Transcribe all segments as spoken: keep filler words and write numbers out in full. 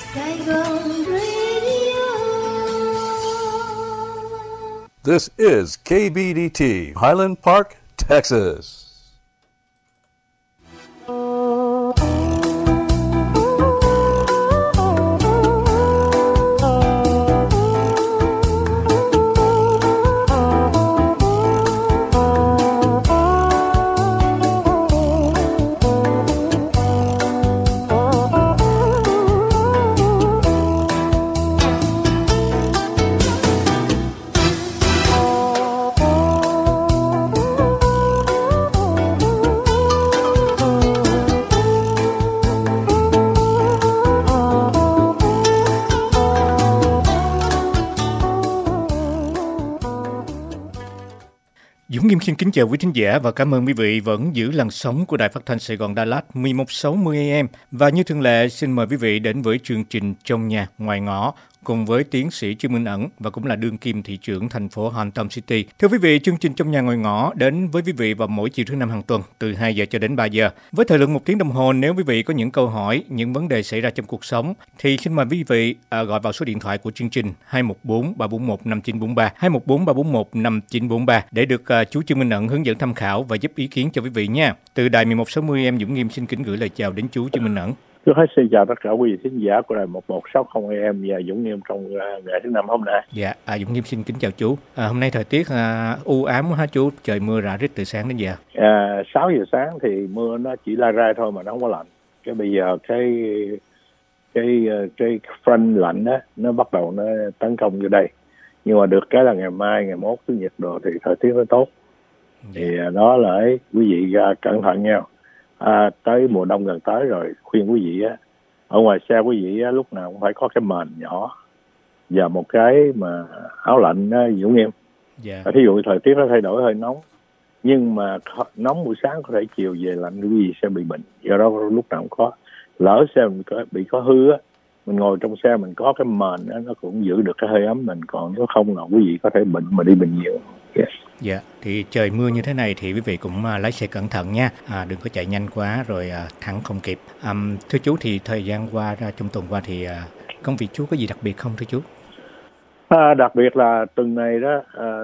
Saigon Radio. This is K B D T, Highland Park, Texas. Dũng Nghiêm xin kính chào quý thính giả và cảm ơn quý vị vẫn giữ làn sóng của Đài Phát thanh Sài Gòn Đà Lạt mười một sáu mươi A M. Và như thường lệ, xin mời quý vị đến với chương trình Trong nhà ngoài ngõ cùng với tiến sĩ Trương Minh Ẩn và cũng là đương kim thị trưởng thành phố Hampton City. Thưa quý vị, chương trình Trong nhà ngoài ngõ đến với quý vị vào mỗi chiều thứ năm hàng tuần từ hai giờ cho đến ba giờ. Với thời lượng một tiếng đồng hồ, nếu quý vị có những câu hỏi, những vấn đề xảy ra trong cuộc sống thì xin mời quý vị à, gọi vào số điện thoại của chương trình hai một bốn ba bốn một năm chín bốn ba, hai một bốn ba bốn một năm chín bốn ba để được à, chú Trương Minh Ẩn hướng dẫn tham khảo và giúp ý kiến cho quý vị nha. Từ đài mười một sáu mươi em Dũng Nghiêm xin kính gửi lời chào đến chú Trương Minh Ẩn. Tôi hết xin chào tất cả quý vị thính giả của đài một một sáu không A M và Dũng Nghiêm trong uh, ngày thứ năm hôm nay. Dạ, à, Dũng Nghiêm xin kính chào chú. À, hôm nay thời tiết à, u ám quá hả chú? Trời mưa rả rít từ sáng đến giờ. À, sáu giờ sáng thì mưa nó chỉ la ra thôi mà nó không có lạnh. Cái bây giờ cái cái cái front lạnh đó nó bắt đầu nó tấn công vô đây. Nhưng mà được cái là ngày mai, ngày mốt thứ nhiệt độ thì thời tiết nó tốt. Dạ. Thì đó là ấy, quý vị uh, cẩn thận nhau. À, tới mùa đông gần tới rồi, khuyên quý vị á, ở ngoài xe quý vị á, lúc nào cũng phải có cái mền nhỏ và một cái mà áo lạnh á, Dũng Nghiêm. Yeah. Thí dụ thời tiết nó thay đổi hơi nóng, nhưng mà nóng buổi sáng có thể chiều về lạnh, quý vị sẽ bị bệnh. Do đó lúc nào cũng có, lỡ xe mình có, bị có hư á, mình ngồi trong xe mình có cái mền á, nó cũng giữ được cái hơi ấm mình, còn nếu không là quý vị có thể bệnh mà đi bệnh nhiều. Yeah. Dạ, thì trời mưa như thế này thì quý vị cũng uh, lái xe cẩn thận nha, à, đừng có chạy nhanh quá rồi uh, thắng không kịp. Um, thưa chú, thì thời gian qua, trong tuần qua thì uh, công việc chú có gì đặc biệt không thưa chú? À, đặc biệt là tuần này đó, à,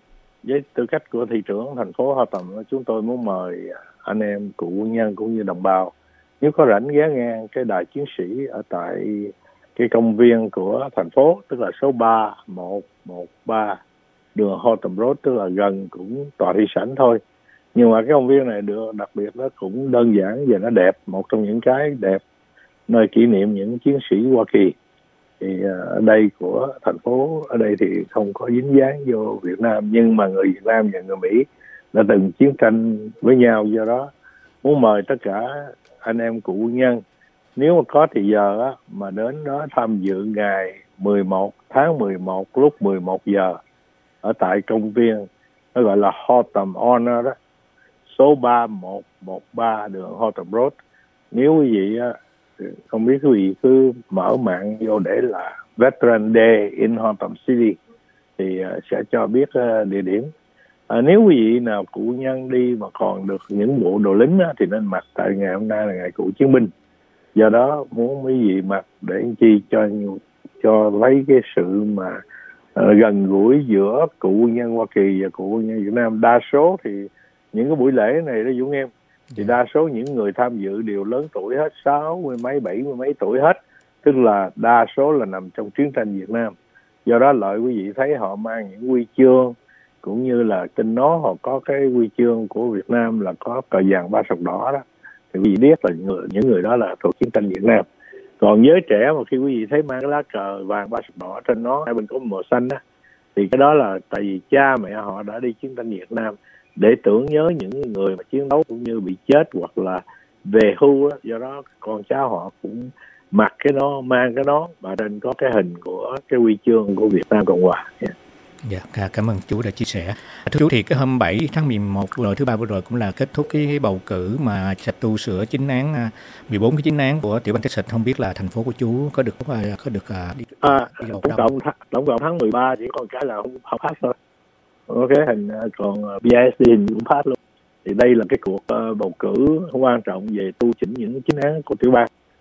với tư cách của thị trưởng thành phố Hoa Tầm, chúng tôi muốn mời anh em cựu quân nhân cũng như đồng bào, nếu có rảnh ghé ngang cái đài chiến sĩ ở tại cái công viên của thành phố, tức là số ba một một ba đường Hampton Road, tức là gần cũng tòa thị sảnh thôi. Nhưng mà cái công viên này được đặc biệt nó cũng đơn giản và nó đẹp, một trong những cái đẹp nơi kỷ niệm những chiến sĩ Hoa Kỳ. Thì ở đây của thành phố, ở đây thì không có dính dáng vô Việt Nam, nhưng mà người Việt Nam và người Mỹ đã từng chiến tranh với nhau. Do đó muốn mời tất cả anh em cựu quân nhân, nếu mà có thì giờ á, mà đến đó tham dự ngày mười một tháng mười một lúc mười một giờ ở tại công viên, nó gọi là Hampton Honor đó, số ba một một ba đường Hampton Road. Nếu quý vị không biết, quý vị cứ mở mạng vô để là Veteran Day in Hampton City thì sẽ cho biết địa điểm. À, nếu quý vị nào cựu nhân đi mà còn được những bộ đồ lính á, thì nên mặc, tại ngày hôm nay là ngày cựu chiến binh. Do đó muốn quý vị mặc để chi cho cho lấy cái sự mà uh, gần gũi giữa cựu quân nhân Hoa Kỳ và cựu quân nhân Việt Nam. Đa số thì những cái buổi lễ này đó Dũng Em, thì đa số những người tham dự đều lớn tuổi hết, sáu mươi mấy, bảy mươi mấy tuổi hết, tức là đa số là nằm trong chiến tranh Việt Nam. Do đó lợi quý vị thấy họ mang những huy chương, cũng như là trên nó họ có cái huy chương của Việt Nam là có cờ vàng ba sọc đỏ đó, thì quý vị biết là người, những người đó là thuộc chiến tranh Việt Nam. Còn giới trẻ mà khi quý vị thấy mang cái lá cờ vàng ba sọc đỏ trên nó, hai bên có màu xanh đó, thì cái đó là tại vì cha mẹ họ đã đi chiến tranh Việt Nam, để tưởng nhớ những người mà chiến đấu cũng như bị chết hoặc là về hưu đó. Do đó con cháu họ cũng mặc cái đó, mang cái đó, và trên có cái hình của cái huy chương của Việt Nam Cộng Hòa. Yeah. Dạ, cảm ơn chú đã chia sẻ. Thưa chú, thì cái hôm bảy tháng mười một vừa rồi, thứ ba vừa rồi cũng là kết thúc cái bầu cử mà tu sửa chính án, mười bốn cái chính án của tiểu bang Texas. Không biết là thành phố của chú có được có được đi, à, đi tổng cộng tổng cộng tháng mười ba chỉ còn cái là không không pass thôi. Ok, hình còn bê i ét đê hình cũng pass luôn. Thì đây là cái cuộc uh, bầu cử quan trọng về tu chỉnh những chính án của tiểu bang.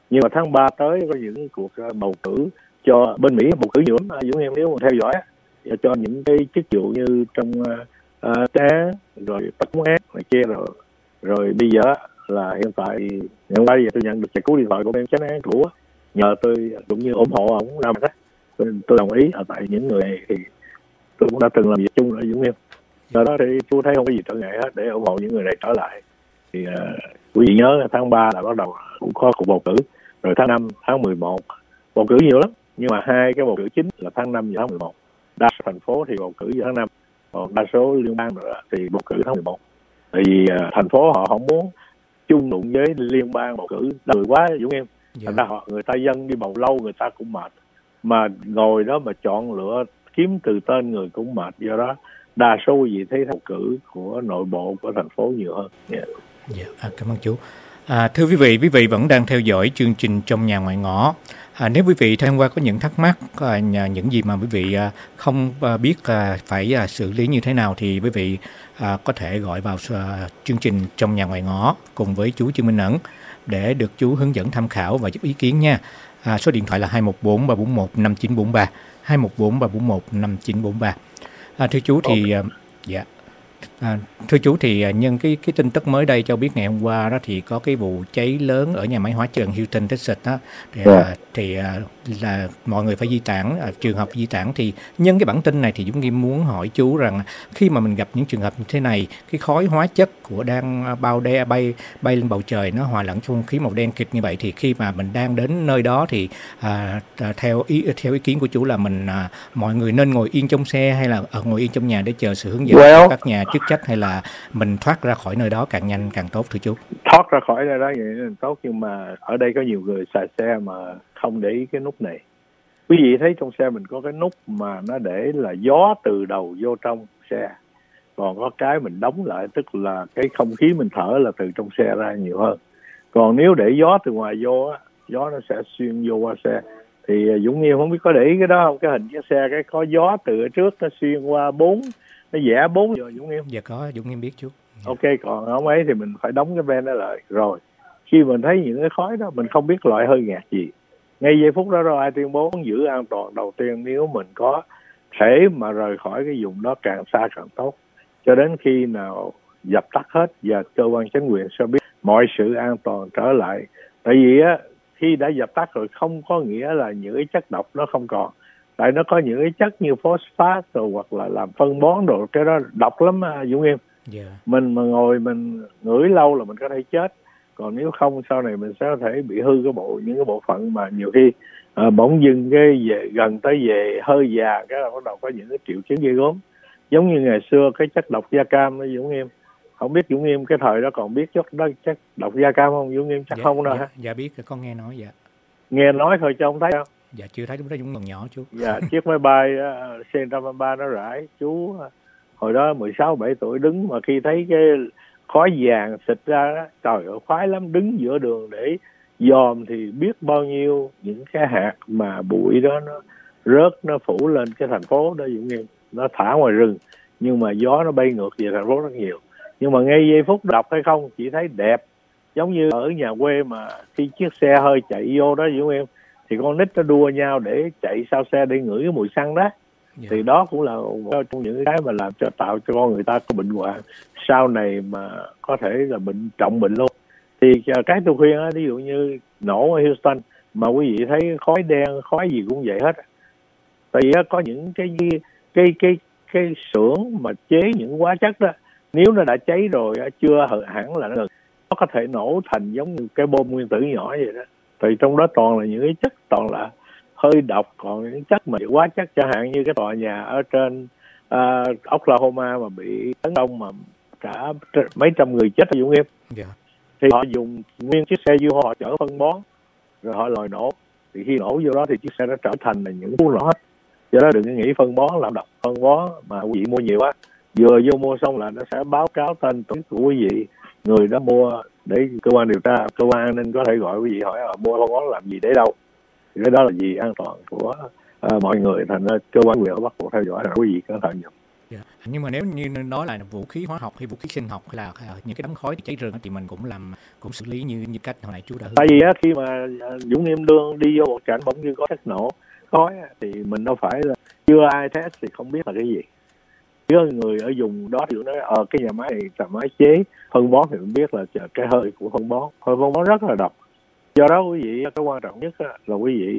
Nhưng mà tháng ba tới có những cuộc bầu cử cho bên Mỹ, bầu cử nhiều lắm Dũng em nếu mà theo dõi, cho những cái chức vụ như trong uh, án rồi tòa án này kia rồi rồi bây giờ là hiện tại ngày hôm qua giờ tôi nhận được cú điện thoại của bên chánh án cũ nhờ tôi cũng như ủng hộ ông làm đó, tôi, tôi đồng ý. Ở tại những người này thì tôi cũng đã từng làm việc chung ở Dũng em, do đó thì tôi thấy không có gì trở ngại hết để ủng hộ những người này trở lại. Thì uh, quý vị nhớ tháng ba là bắt đầu cũng có cuộc bầu cử, rồi tháng năm, tháng mười một bầu cử nhiều lắm, nhưng mà hai cái bầu cử chính là tháng năm và tháng mười một. Đa số thành phố thì bầu cử vào tháng năm, còn đa số liên bang thì bầu cử tháng mười một. Tại vì uh, thành phố họ không muốn chung đụng với liên bang bầu cử người quá Dũng em. Dạ. Thành ra họ người ta dân đi bầu lâu người ta cũng mệt, mà ngồi đó mà chọn lựa kiếm từ tên người cũng mệt, do đó đa số quý vị thấy bầu cử của nội bộ của thành phố nhiều hơn. Yeah. Dạ, à, cảm ơn chú. À, thưa quý vị, quý vị vẫn đang theo dõi chương trình Trong Nhà Ngoài Ngõ. À, nếu quý vị theo qua có những thắc mắc, à, những gì mà quý vị à, không à, biết à, phải à, xử lý như thế nào thì quý vị à, có thể gọi vào à, chương trình Trong Nhà Ngoài Ngõ cùng với chú Trương Minh Ẩn để được chú hướng dẫn tham khảo và giúp ý kiến nha. À, số điện thoại là hai một bốn ba bốn một năm chín bốn ba, hai một bốn ba bốn một năm chín bốn ba. À, thưa chú thì à, dạ. À, thưa chú thì nhân cái cái tin tức mới đây cho biết ngày hôm qua đó thì có cái vụ cháy lớn ở nhà máy hóa chất Houston, Texas đó thì, yeah. à, thì à, là mọi người phải di tản, à, trường hợp di tản. Thì nhân cái bản tin này thì Dũng Nghiêm muốn hỏi chú rằng khi mà mình gặp những trường hợp như thế này, cái khói hóa chất của đang bao đe bay bay lên bầu trời nó hòa lẫn trong không khí màu đen kịt như vậy, thì khi mà mình đang đến nơi đó thì à, theo ý theo ý kiến của chú là mình à, mọi người nên ngồi yên trong xe hay là à, ngồi yên trong nhà để chờ sự hướng dẫn well. của các nhà chức trách, hay là mình thoát ra khỏi nơi đó càng nhanh càng tốt thưa chú? Thoát ra khỏi nơi đó vậy là tốt, nhưng mà ở đây có nhiều người xài xe mà không để ý cái nút này. Quý vị thấy trong xe mình có cái nút mà nó để là gió từ đầu vô trong xe, còn có cái mình đóng lại, tức là cái không khí mình thở là từ trong xe ra nhiều hơn. Còn nếu để gió từ ngoài vô á, gió nó sẽ xuyên vô qua xe. Thì Dũng Nghiêm không biết có để ý cái đó không? Cái hình chiếc xe cái có gió từ ở trước nó xuyên qua bốn, nó vẽ bốn rồi Dũng Nghiêm. Dạ có, Dũng Nghiêm biết chú. Ok, còn không ấy thì mình phải đóng cái ven đó lại. Rồi khi mình thấy những cái khói đó, mình không biết loại hơi ngạt gì, ngay giây phút đó rồi ai tuyên bố giữ an toàn đầu tiên nếu mình có thể mà rời khỏi cái vùng đó càng xa càng tốt, cho đến khi nào dập tắt hết và cơ quan chính quyền sẽ biết mọi sự an toàn trở lại. Tại vì á, khi đã dập tắt rồi không có nghĩa là những cái chất độc nó không còn, tại nó có những cái chất như phosphat rồi hoặc là làm phân bón rồi, cái đó độc lắm Dũng Nghiêm. Yeah. Mình mà ngồi mình ngửi lâu là mình có thể chết, còn nếu không sau này mình sẽ có thể bị hư cái bộ những cái bộ phận mà nhiều khi à, bỗng dưng cái về gần tới về hơi già cái là bắt đầu có những cái triệu chứng ghê gớm, giống như ngày xưa cái chất độc da cam đó Dũng Nghiêm. Không biết Dũng Nghiêm cái thời đó còn biết chất đó chất độc da cam không Dũng Nghiêm? Chắc dạ, không đâu dạ, hả? Dạ biết, con nghe nói. Dạ nghe nói thôi chứ không thấy không? Dạ chưa thấy, đúng đó Dũng còn nhỏ chú. Dạ chiếc máy bay uh, C một trăm ba mươi ba nó rải, chú uh, hồi đó mười sáu mười bảy tuổi đứng mà khi thấy cái khói vàng xịt ra đó, trời ơi khoái lắm, đứng giữa đường để dòm thì biết bao nhiêu những cái hạt mà bụi đó nó rớt, nó phủ lên cái thành phố đó Dũng Nghiêm. Nó thả ngoài rừng nhưng mà gió nó bay ngược về thành phố rất nhiều. Nhưng mà ngay giây phút đọc hay không chỉ thấy đẹp, giống như ở nhà quê mà khi chiếc xe hơi chạy vô đó Dũng Nghiêm thì con nít nó đua nhau để chạy sau xe để ngửi cái mùi xăng đó. Yeah. Thì đó cũng là một trong những cái mà làm cho tạo cho con người ta có bệnh hoạn sau này mà có thể là bệnh trọng bệnh luôn. Thì cái tôi khuyên á, ví dụ như nổ ở Houston mà quý vị thấy khói đen khói gì cũng vậy hết. Tại vì có những cái cái cái cái, cái xưởng mà chế những hóa chất đó, nếu nó đã cháy rồi chưa hẳn là nó ngừng, nó có thể nổ thành giống như cái bom nguyên tử nhỏ vậy đó. Thì trong đó toàn là những cái chất toàn là hơi độc, còn những chất mà hóa chất chẳng hạn như cái tòa nhà ở trên uh, Oklahoma mà bị tấn công mà cả mấy trăm người chết ở Dũng Nghiêm. Yeah. Thì họ dùng nguyên chiếc xe vô họ chở phân bón rồi họ lòi nổ, thì khi nổ vô đó thì chiếc xe nó trở thành là những thuốc nổ hết. Do đó đừng nghĩ phân bón làm độc, phân bón mà quý vị mua nhiều quá, vừa vô mua xong là nó sẽ báo cáo tên tuổi của quý vị, người đó mua, để cơ quan điều tra, cơ quan an ninh có thể gọi quý vị hỏi là mua phân bón làm gì để đâu. Thì cái đó là gì an toàn của uh, mọi người, thành ra cơ quan quyền bắt buộc theo dõi là quý vị cẩn thận nhiều. Yeah. Nhưng mà nếu như nó là vũ khí hóa học hay vũ khí sinh học hay là những cái đám khói cháy rừng thì mình cũng làm cũng xử lý như như cách hồi nãy chú đã hướng. Tại vì á, khi mà Dũng Nghiêm Lương đi vô một cảnh bỗng như có chất nổ khói thì mình đâu phải là chưa ai test thì không biết là cái gì. Nếu người ở vùng đó thì nói ở cái nhà máy này là máy chế phân bón thì mình biết là cái hơi của phân bón, hơi phân bón rất là độc. Do đó quý vị cái quan trọng nhất là quý vị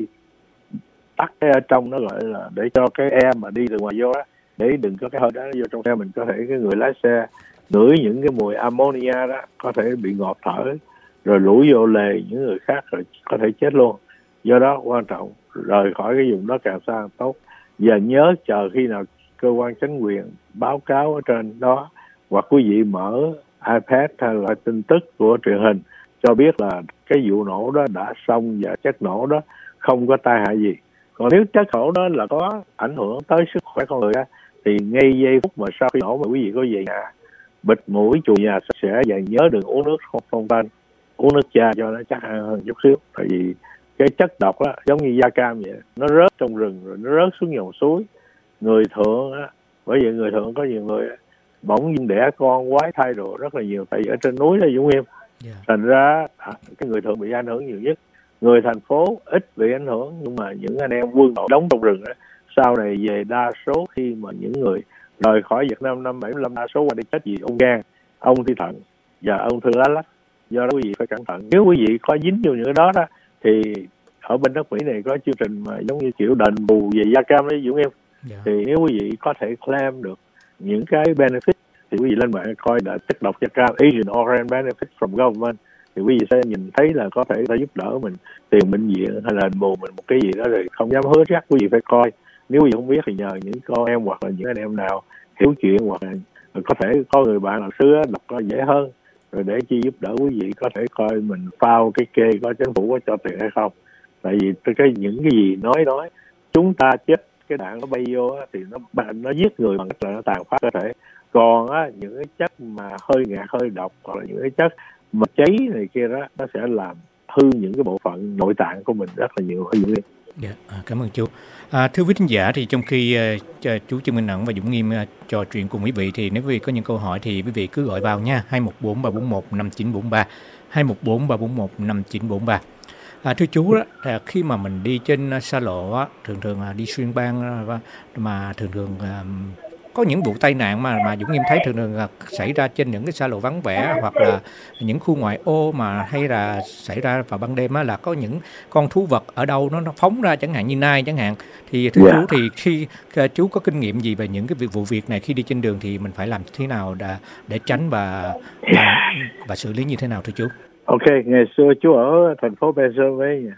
tắt cái ở trong nó gọi là để cho cái em mà đi từ ngoài vô đó, để đừng có cái hơi đó vô trong xe mình, có thể cái người lái xe ngửi những cái mùi ammonia đó có thể bị ngộp thở rồi lủi vô lề những người khác rồi có thể chết luôn. Do đó quan trọng rời khỏi cái vùng đó càng xa càng tốt. Giờ nhớ chờ khi nào cơ quan chính quyền báo cáo ở trên đó hoặc quý vị mở iPad hay là tin tức của truyền hình cho biết là cái vụ nổ đó đã xong và chất nổ đó không có tai hại gì. Còn nếu chất nổ đó là có ảnh hưởng tới sức khỏe con người đó, thì ngay giây phút mà sau khi nổ mà quý vị có về nhà bịt mũi chùi nhà sẽ và nhớ đừng uống nước không phong tan, uống nước cha cho nó chắc ăn hơn chút xíu. Tại vì cái chất độc đó giống như da cam vậy, nó rớt trong rừng rồi nó rớt xuống dòng suối. Người thượng á, bởi vì người thượng có nhiều người bỗng nhiên đẻ con quái thai đồ rất là nhiều, tại vì ở trên núi đó Dũng Nghiêm. Yeah. Thành ra cái người thượng bị ảnh hưởng nhiều nhất. Người thành phố ít bị ảnh hưởng, nhưng mà những anh em quân đội đóng trong rừng đó, sau này về đa số khi mà những người rời khỏi Việt Nam năm bảy mươi lăm đa số qua đi chết vì ung gan, ung thư thận và ung thư lá lách. Do đó quý vị phải cẩn thận. Nếu quý vị có dính vô những cái đó đó thì ở bên đất Mỹ này có chương trình mà giống như kiểu đền bù về da cam đấy Dũng Em. Yeah. Thì nếu quý vị có thể claim được những cái benefit thì quý vị lên mạng coi là chất độc da cam Agent Orange Benefit from Government thì quý vị sẽ nhìn thấy là có thể giúp đỡ mình tiền bệnh viện hay là đền bù mình một cái gì đó, rồi không dám hứa chắc quý vị phải coi. Nếu quý vị không biết thì nhờ những con em hoặc là những anh em nào hiểu chuyện hoặc là có thể có người bạn nào xưa đọc coi dễ hơn, rồi để chi giúp đỡ quý vị có thể coi mình phao cái kê coi chính phủ có cho tiền hay không. Tại vì cái những cái gì nói nói chúng ta chết cái đạn nó bay vô á, thì nó nó giết người bằng cách là nó tàn phá cơ thể. Còn á, những cái chất mà hơi ngạt hơi độc hoặc là những cái chất mà cháy này kia đó nó sẽ làm hư những cái bộ phận nội tạng của mình rất là nhiều ở Dũng Nghiêm. Dạ, à, cảm ơn chú. À, thưa quý thính giả, thì trong khi uh, chú Trương Minh Ẩn và Dũng Nghiêm uh, trò chuyện cùng quý vị thì nếu quý vị có những câu hỏi thì quý vị cứ gọi vào nha, hai một bốn ba bốn một năm chín bốn ba, hai một bốn ba bốn một năm chín bốn ba. À, thưa chú đó, à, khi mà mình đi trên uh, xa lộ á, thường thường uh, đi xuyên bang uh, mà thường thường uh, có những vụ tai nạn mà mà Dũng Nghiêm thấy thường thường là xảy ra trên những cái xa lộ vắng vẻ hoặc là những khu ngoại ô mà hay là xảy ra vào ban đêm á, là có những con thú vật ở đâu nó nó phóng ra chẳng hạn như nai chẳng hạn. Thì thưa yeah. chú thì khi chú có kinh nghiệm gì về những cái việc vụ việc này khi đi trên đường thì mình phải làm thế nào để để tránh và và, và xử lý như thế nào thưa chú? Ok, ngày xưa chú ở thành phố Pennsylvania.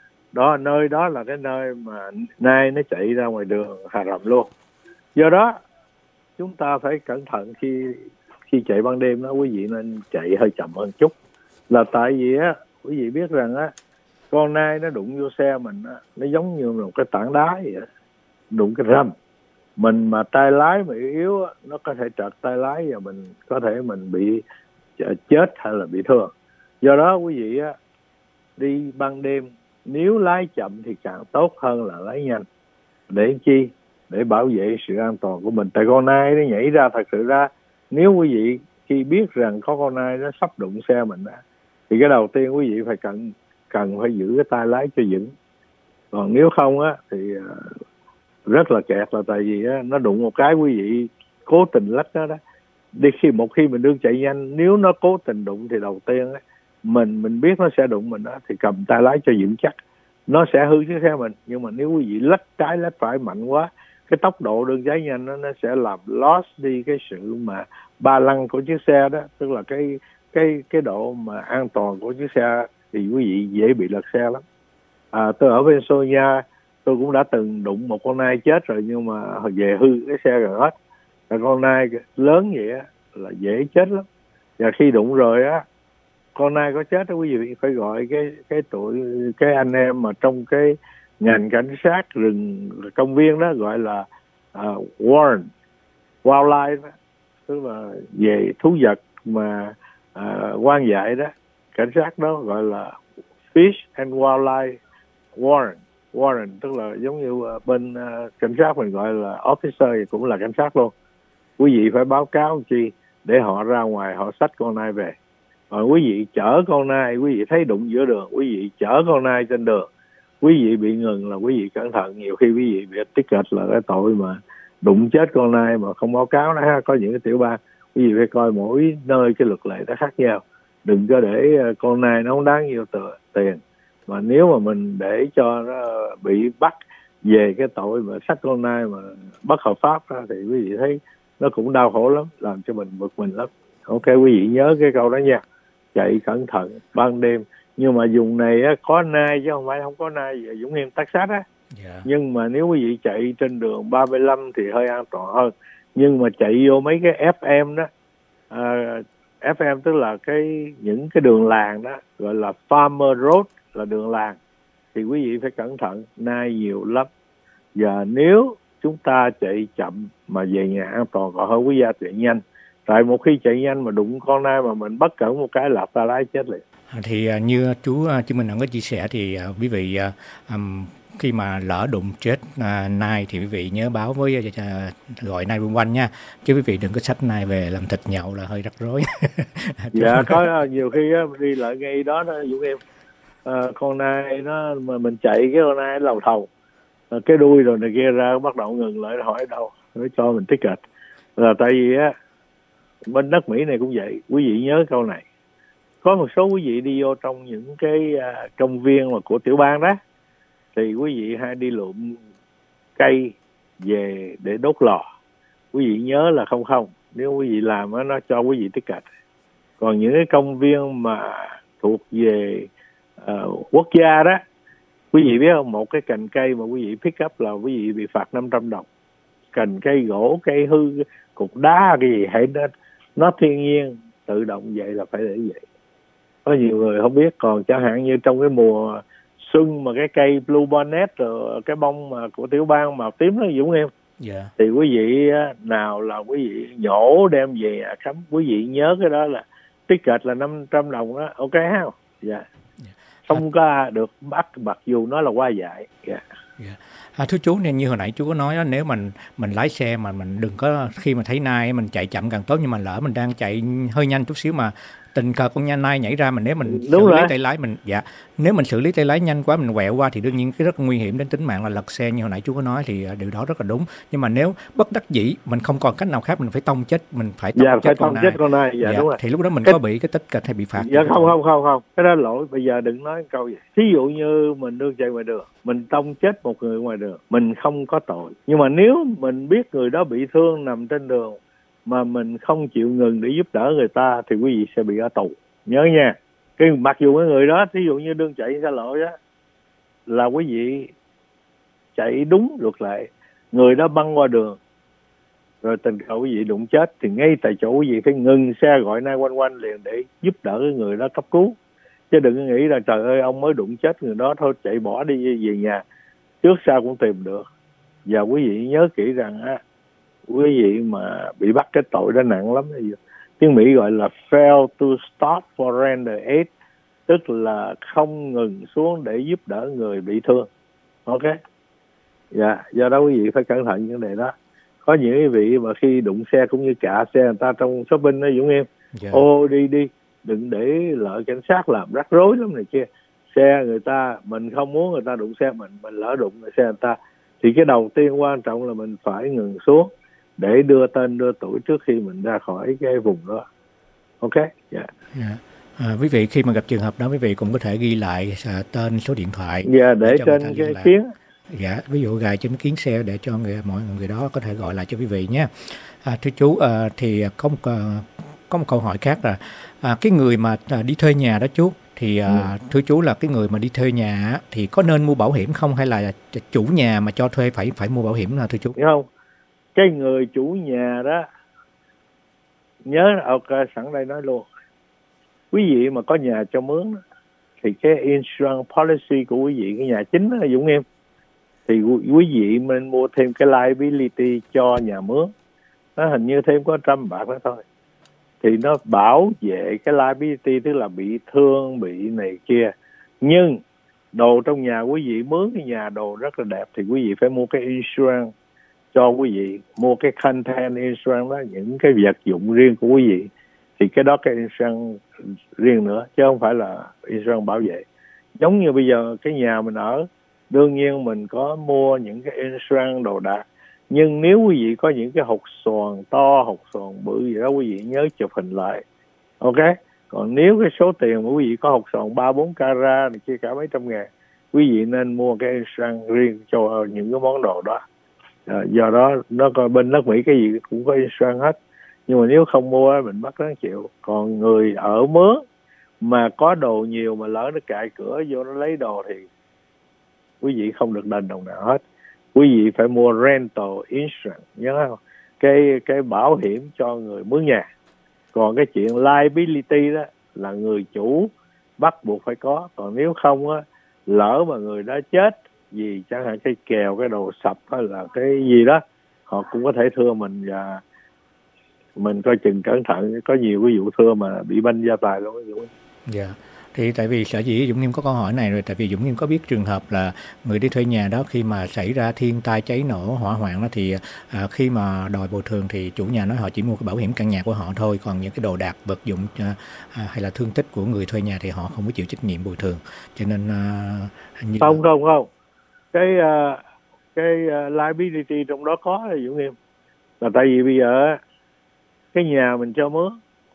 Đó nơi đó là cái nơi mà nai nó chạy ra ngoài đường hà rầm luôn. Do đó chúng ta phải cẩn thận khi khi chạy ban đêm đó, quý vị nên chạy hơi chậm hơn chút. Là tại vì á, quý vị biết rằng á, con nai nó đụng vô xe mình á, nó giống như một cái tảng đá vậy, đụng cái râm. Mình mà tay lái mà yếu yếu á, nó có thể trật tay lái và mình có thể mình bị chết hay là bị thương. Do đó quý vị á, đi ban đêm nếu lái chậm thì càng tốt hơn là lái nhanh. Để chi? Để bảo vệ sự an toàn của mình. Tại con nai nó nhảy ra, thật sự ra nếu quý vị khi biết rằng có con nai nó sắp đụng xe mình đó, thì cái đầu tiên quý vị phải cần cần phải giữ cái tay lái cho vững. Còn nếu không á thì rất là kẹt, là tại vì á, nó đụng một cái quý vị cố tình lách nó đó. Đi khi một khi mình đương chạy nhanh, nếu nó cố tình đụng thì đầu tiên á, mình mình biết nó sẽ đụng mình đó, thì cầm tay lái cho vững chắc. Nó sẽ hư chiếc xe mình, nhưng mà nếu quý vị lách trái lách phải mạnh quá, cái tốc độ đường cháy nhanh đó, nó sẽ làm lost đi cái sự mà ba lăng của chiếc xe đó, tức là cái cái cái độ mà an toàn của chiếc xe, thì quý vị dễ bị lật xe lắm. À, tôi ở Pennsylvania, tôi cũng đã từng đụng một con nai chết rồi, nhưng mà về hư cái xe gần hết. Là con nai lớn vậy á là dễ chết lắm. Và khi đụng rồi á, con nai có chết đó, quý vị phải gọi cái cái tuổi cái anh em mà trong cái ngành cảnh sát rừng công viên đó, gọi là uh, Warren Wildlife, tức là về thú vật mà uh, hoang dại đó. Cảnh sát đó gọi là Fish and Wildlife Warren Warren tức là giống như uh, bên uh, cảnh sát mình gọi là officer thì cũng là cảnh sát luôn. quý vị phải báo cáo chi để họ ra ngoài họ xách con nai về. Còn quý vị chở con nai, quý vị thấy đụng giữa đường, quý vị chở con nai trên đường, quý vị bị ngừng là quý vị cẩn thận, nhiều khi quý vị bị ticket là cái tội mà đụng chết con nai mà không báo cáo đó ha. Có những cái tiểu bang quý vị phải coi mỗi nơi cái luật lệ nó khác nhau, đừng có để con nai nó không đáng nhiều tiền, mà nếu mà mình để cho nó bị bắt về cái tội mà xách con nai mà bất hợp pháp đó, thì quý vị thấy nó cũng đau khổ lắm, làm cho mình bực mình lắm. Ok, quý vị nhớ cái câu đó nha, chạy cẩn thận ban đêm. Nhưng mà vùng này á, có nai chứ không phải không có nai ở Dũng Em Texas á. Yeah. Nhưng mà nếu quý vị chạy trên đường ba mươi lăm thì hơi an toàn hơn. Nhưng mà chạy vô mấy cái ép em đó, à, ép em tức là cái những cái đường làng đó, gọi là Farmer Road, là đường làng, thì quý vị phải cẩn thận, nai nhiều lắm. Và nếu chúng ta chạy chậm mà về nhà an toàn còn hơn quý gia chạy nhanh. Tại một khi chạy nhanh mà đụng con nai mà mình bất cẩn một cái là ta lái chết liền. Thì như chú Trương Minh Ẩn có chia sẻ thì quý vị um, khi mà lỡ đụng chết uh, nai thì quý vị nhớ báo với uh, gọi nine one one nha, chứ quý vị đừng có xách nai về làm thịt nhậu là hơi rắc rối. Dạ có nhiều khi á, đi lại ngay đó đó Dũng Em, à, con nai nó mà mình chạy cái con nai lầu thầu, à, cái đuôi rồi này kia ra bắt đầu ngừng lại hỏi đâu nó cho mình ticket. Là tại vì á bên đất Mỹ này cũng vậy, quý vị nhớ câu này. Có một số quý vị đi vô trong những cái uh, công viên mà của tiểu bang đó, thì quý vị hay đi lượm cây về để đốt lò. Quý vị nhớ là không không, nếu quý vị làm đó, nó cho quý vị ticket. Còn những cái công viên mà thuộc về uh, quốc gia đó, quý vị biết không, một cái cành cây mà quý vị pick up là quý vị bị phạt năm trăm đồng. Cành cây gỗ, cây hư, cục đá, cái gì hãy nó, nó thiên nhiên tự động vậy là phải để vậy. Có nhiều người không biết. Còn chẳng hạn như trong cái mùa xuân mà cái cây blue bonnet rồi cái bông mà của tiểu bang màu tím đó Dũng Em, yeah. Thì quý vị nào là quý vị nhổ đem về cắm, quý vị nhớ cái đó là ticket là năm trăm đồng đó, ok không? Dạ. Yeah. Yeah. Không có được bắt mặc dù nó là qua dại. Dạ. Yeah. Yeah. À, thưa chú, nên như hồi nãy chú có nói đó, nếu mình mình lái xe mà mình đừng có khi mà thấy nai mình chạy chậm càng tốt, nhưng mà lỡ mình đang chạy hơi nhanh chút xíu mà tình cờ con nha nai nhảy ra, mình nếu mình Đúng xử rồi. lý tay lái mình dạ nếu mình xử lý tay lái nhanh quá, mình quẹo qua thì đương nhiên cái rất nguy hiểm đến tính mạng là lật xe như hồi nãy chú có nói, thì điều đó rất là đúng. Nhưng mà nếu bất đắc dĩ mình không còn cách nào khác, mình phải tông chết mình phải tông dạ, chết phải con tông nai. chết con nai. Dạ, dạ, đúng rồi. Thì lúc đó mình cái... có bị cái tích kịch hay bị phạt? Dạ không không không không cái đó lỗi. Bây giờ đừng nói câu gì. Thí dụ như mình đương chạy ngoài đường, mình tông chết một người ngoài đường, mình không có tội. Nhưng mà nếu mình biết người đó bị thương nằm trên đường mà mình không chịu ngừng để giúp đỡ người ta thì quý vị sẽ bị ở tù. Nhớ nha, cái mặc dù cái người đó thí dụ như đương chạy xa lỗi đó là quý vị chạy đúng luật lệ, người đó băng qua đường rồi tình cờ quý vị đụng chết thì ngay tại chỗ quý vị phải ngừng xe gọi nine one one liền để giúp đỡ cái người đó cấp cứu. Chứ đừng có nghĩ là trời ơi ông mới đụng chết người đó thôi chạy bỏ đi về nhà, trước sau cũng tìm được. Và quý vị nhớ kỹ rằng á, quý vị mà bị bắt cái tội đó nặng lắm. Tiếng Mỹ gọi là fail to stop for render aid, tức là không ngừng xuống để giúp đỡ người bị thương. Ok. Dạ, do đó quý vị phải cẩn thận vấn đề đó. Có những quý vị mà khi đụng xe cũng như cả xe người ta trong shopping đó Dũng Em, yeah. Ô đi đi, đừng để lỡ cảnh sát làm rắc rối lắm này kia. Xe người ta, mình không muốn người ta đụng xe mình, mình lỡ đụng xe người ta, thì cái đầu tiên quan trọng là mình phải ngừng xuống để đưa tên đưa tuổi trước khi mình ra khỏi cái vùng đó. Ok. Dạ. Yeah. Yeah. À, quý vị khi mà gặp trường hợp đó, quý vị cũng có thể ghi lại à, tên, số điện thoại. Dạ, yeah, để, để trên cái kiến. Dạ, ví dụ gài trên kiến xe để cho người, mọi người đó có thể gọi lại cho quý vị nhé. À, thưa chú, à, thì có một có một câu hỏi khác là à, cái người mà à, đi thuê nhà đó chú, thì à, ừ. thưa chú là cái người mà đi thuê nhà thì có nên mua bảo hiểm không, hay là chủ nhà mà cho thuê phải phải mua bảo hiểm là thưa chú? Không, cái người chủ nhà đó nhớ, ok, sẵn đây nói luôn, quý vị mà có nhà cho mướn thì cái insurance policy của quý vị, cái nhà chính đó Dũng Em, thì quý vị nên mua thêm cái liability cho nhà mướn. Nó hình như thêm có trăm bạc đó thôi. Thì nó bảo vệ cái liability, tức là bị thương, bị này kia. Nhưng đồ trong nhà quý vị mướn cái nhà đồ rất là đẹp thì quý vị phải mua cái insurance cho quý vị mua cái content insurance đó, những cái vật dụng riêng của quý vị, thì cái đó cái insurance riêng nữa, chứ không phải là insurance bảo vệ. Giống như bây giờ cái nhà mình ở, đương nhiên mình có mua những cái insurance đồ đạc, nhưng nếu quý vị có những cái hột xoàn to, hột xoàn bự gì đó, quý vị nhớ chụp hình lại, ok. Còn nếu cái số tiền của quý vị có hột xoàn ba bốn carat này kia cả mấy trăm ngàn, quý vị nên mua cái insurance riêng cho những cái món đồ đó. À, do đó nó coi bên nước Mỹ cái gì cũng có insurance hết, nhưng mà nếu không mua mình bắt đáng chịu. Còn người ở mướn mà có đồ nhiều mà lỡ nó cạy cửa vô nó lấy đồ thì quý vị không được đền đồng nào hết. Quý vị phải mua rental insurance, nhớ không? Cái cái bảo hiểm cho người mướn nhà. Còn cái chuyện liability đó là người chủ bắt buộc phải có. Còn nếu không á, lỡ mà người đó chết vì chẳng hạn cái kèo, cái đồ sập hay là cái gì đó, họ cũng có thể thưa mình, và mình coi chừng cẩn thận. Có nhiều cái vụ thưa mà bị banh gia tài luôn. Dạ. Yeah. Thì tại vì sở dĩ Dũng Nghiêm có câu hỏi này rồi, tại vì Dũng Nghiêm có biết trường hợp là người đi thuê nhà đó, khi mà xảy ra thiên tai, cháy nổ, hỏa hoạn đó, thì à, khi mà đòi bồi thường thì chủ nhà nói họ chỉ mua cái bảo hiểm căn nhà của họ thôi, còn những cái đồ đạc, vật dụng à, hay là thương tích của người thuê nhà thì họ không có chịu trách nhiệm bồi thường. Cho nên à, như... không không không cái uh, cái uh, liability trong đó có là Dũng Nghiêm, là tại vì bây giờ cái nhà mình cho mướn,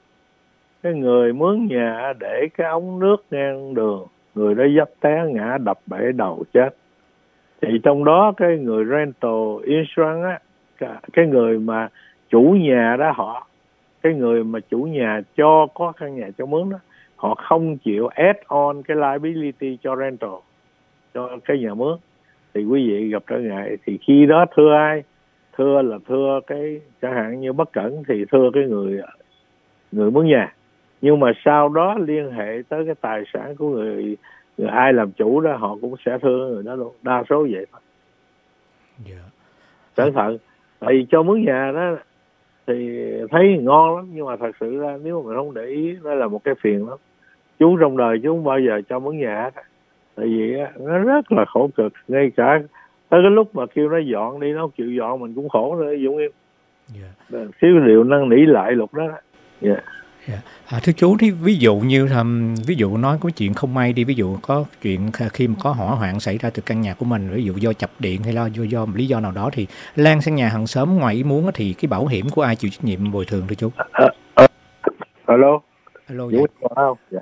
cái người mướn nhà để cái ống nước ngang đường, người đó dấp té ngã đập bể đầu chết, thì trong đó cái người rental insurance á, cái người mà chủ nhà đó, họ cái người mà chủ nhà cho có căn nhà cho mướn đó, họ không chịu add on cái liability cho rental, cho cái nhà mướn, thì quý vị gặp trở ngại. Thì khi đó thưa ai? Thưa là thưa cái, chẳng hạn như bất cẩn thì thưa cái người người mướn nhà. Nhưng mà sau đó liên hệ tới cái tài sản của người, người ai làm chủ đó, họ cũng sẽ thưa người đó luôn. Đa số vậy thôi. Yeah. Cẩn thận. Tại vì cho mướn nhà đó thì thấy ngon lắm, nhưng mà thật sự ra nếu mà mình không để ý, nó là một cái phiền lắm. Chú trong đời chú không bao giờ cho mướn nhà hết. Tại vì nó rất là khổ cực. Ngay cả tới cái lúc mà kêu nó dọn đi, nó không chịu dọn, mình cũng khổ nữa, Dũng Nghiêm. Yeah. Xíu điều năn nỉ lại luật đó. Dạ. Yeah. Yeah. À, thưa chú, thì ví dụ như um, ví dụ nói có chuyện không may đi, ví dụ có chuyện khi mà có hỏa hoạn xảy ra từ căn nhà của mình, ví dụ do chập điện hay là do, do lý do nào đó thì lan sang nhà hàng xóm ngoài ý muốn, thì cái bảo hiểm của ai chịu trách nhiệm bồi thường thưa chú? À, à, alo. Alo. Dạ. Không? Dạ.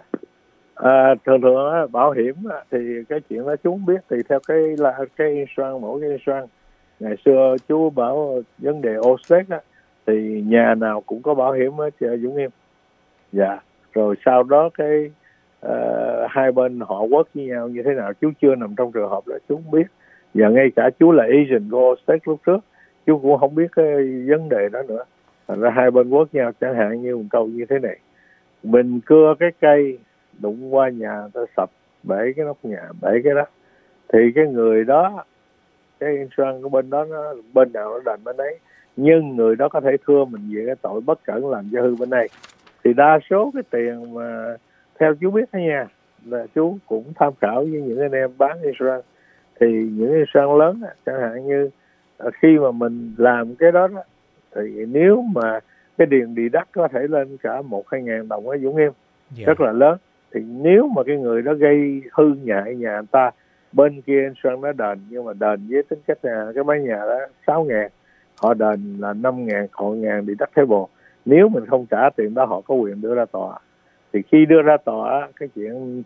À, thường thường á, bảo hiểm á, thì cái chuyện đó chú không biết, thì theo cái là cái insurance, mỗi cái insurance. Ngày xưa chú bảo vấn đề Allstate á, thì nhà nào cũng có bảo hiểm hết, Dũng Nghiêm. Dạ, rồi sau đó cái uh, hai bên họ work với nhau như thế nào chú chưa nằm trong trường hợp đó, chú không biết. Và ngay cả chú là agent của Allstate lúc trước, chú cũng không biết cái vấn đề đó nữa. Thành ra hai bên work nhau, chẳng hạn như một câu như thế này: mình cưa cái cây đụng qua nhà, ta sập bể cái nóc nhà, bể cái đó, thì cái người đó, cái insurance của bên đó, nó, bên nào nó đền bên đấy. Nhưng người đó có thể thưa mình về cái tội bất cẩn làm cho hư bên này. Thì đa số cái tiền mà theo chú biết đó nha, là chú cũng tham khảo với những anh em bán insurance. Thì những insurance lớn, chẳng hạn như khi mà mình làm cái đó, đó thì nếu mà cái tiền đi đắt có thể lên cả một hai ngàn đồng á, Dũng Nghiêm. Yeah. Rất là lớn. Thì nếu mà cái người đó gây hư nhại nhà người ta, bên kia insurance nó đền, nhưng mà đền với tính cách là cái mái nhà đó sáu ngàn, họ đền là năm ngàn, họ ngàn đi đắt thế bồ. Nếu mình không trả tiền đó, họ có quyền đưa ra tòa. Thì khi đưa ra tòa, cái chuyện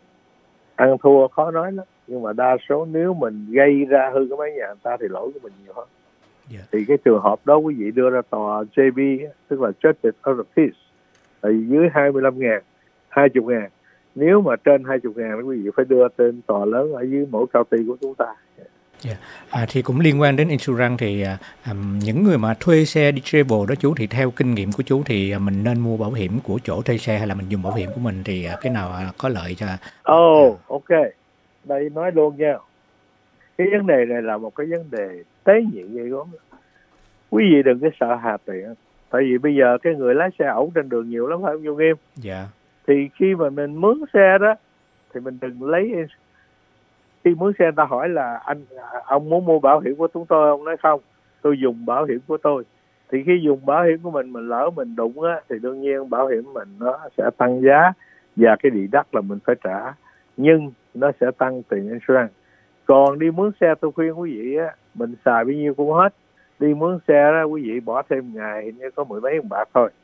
ăn thua khó nói lắm. Nhưng mà đa số nếu mình gây ra hư cái mái nhà người ta thì lỗi của mình nhiều hơn. Yeah. Thì cái trường hợp đó quý vị đưa ra tòa J B, tức là Justice of the Peace, thì dưới hai mươi lăm ngàn, hai mươi ngàn. Nếu mà trên hai mươi ngàn, quý vị phải đưa tên tòa lớn ở dưới mỗi county của chúng ta. Yeah. À, thì cũng liên quan đến insurance thì um, những người mà thuê xe đi travel đó chú, thì theo kinh nghiệm của chú thì uh, mình nên mua bảo hiểm của chỗ thuê xe hay là mình dùng bảo hiểm của mình, thì uh, cái nào uh, có lợi cho? Oh, uh, ok. Đây nói luôn nha. Cái vấn đề này là một cái vấn đề tế nhị vậy đó. Quý vị đừng có sợ hà tiện. Tại vì bây giờ cái người lái xe ẩu trên đường nhiều lắm, phải không Vô Nghiêm? Dạ. Yeah. Thì khi mà mình mướn xe đó, thì mình đừng lấy. Khi mướn xe ta hỏi là anh ông muốn mua bảo hiểm của chúng tôi, ông nói không, tôi dùng bảo hiểm của tôi. Thì khi dùng bảo hiểm của mình, mình lỡ mình đụng á, thì đương nhiên bảo hiểm mình nó sẽ tăng giá và cái deduct là mình phải trả, nhưng nó sẽ tăng tiền insurance. Còn đi mướn xe, tôi khuyên quý vị á, mình xài bao nhiêu cũng hết. Đi mướn xe đó, quý vị bỏ thêm ngày hình như có mười mấy đồng bạc thôi.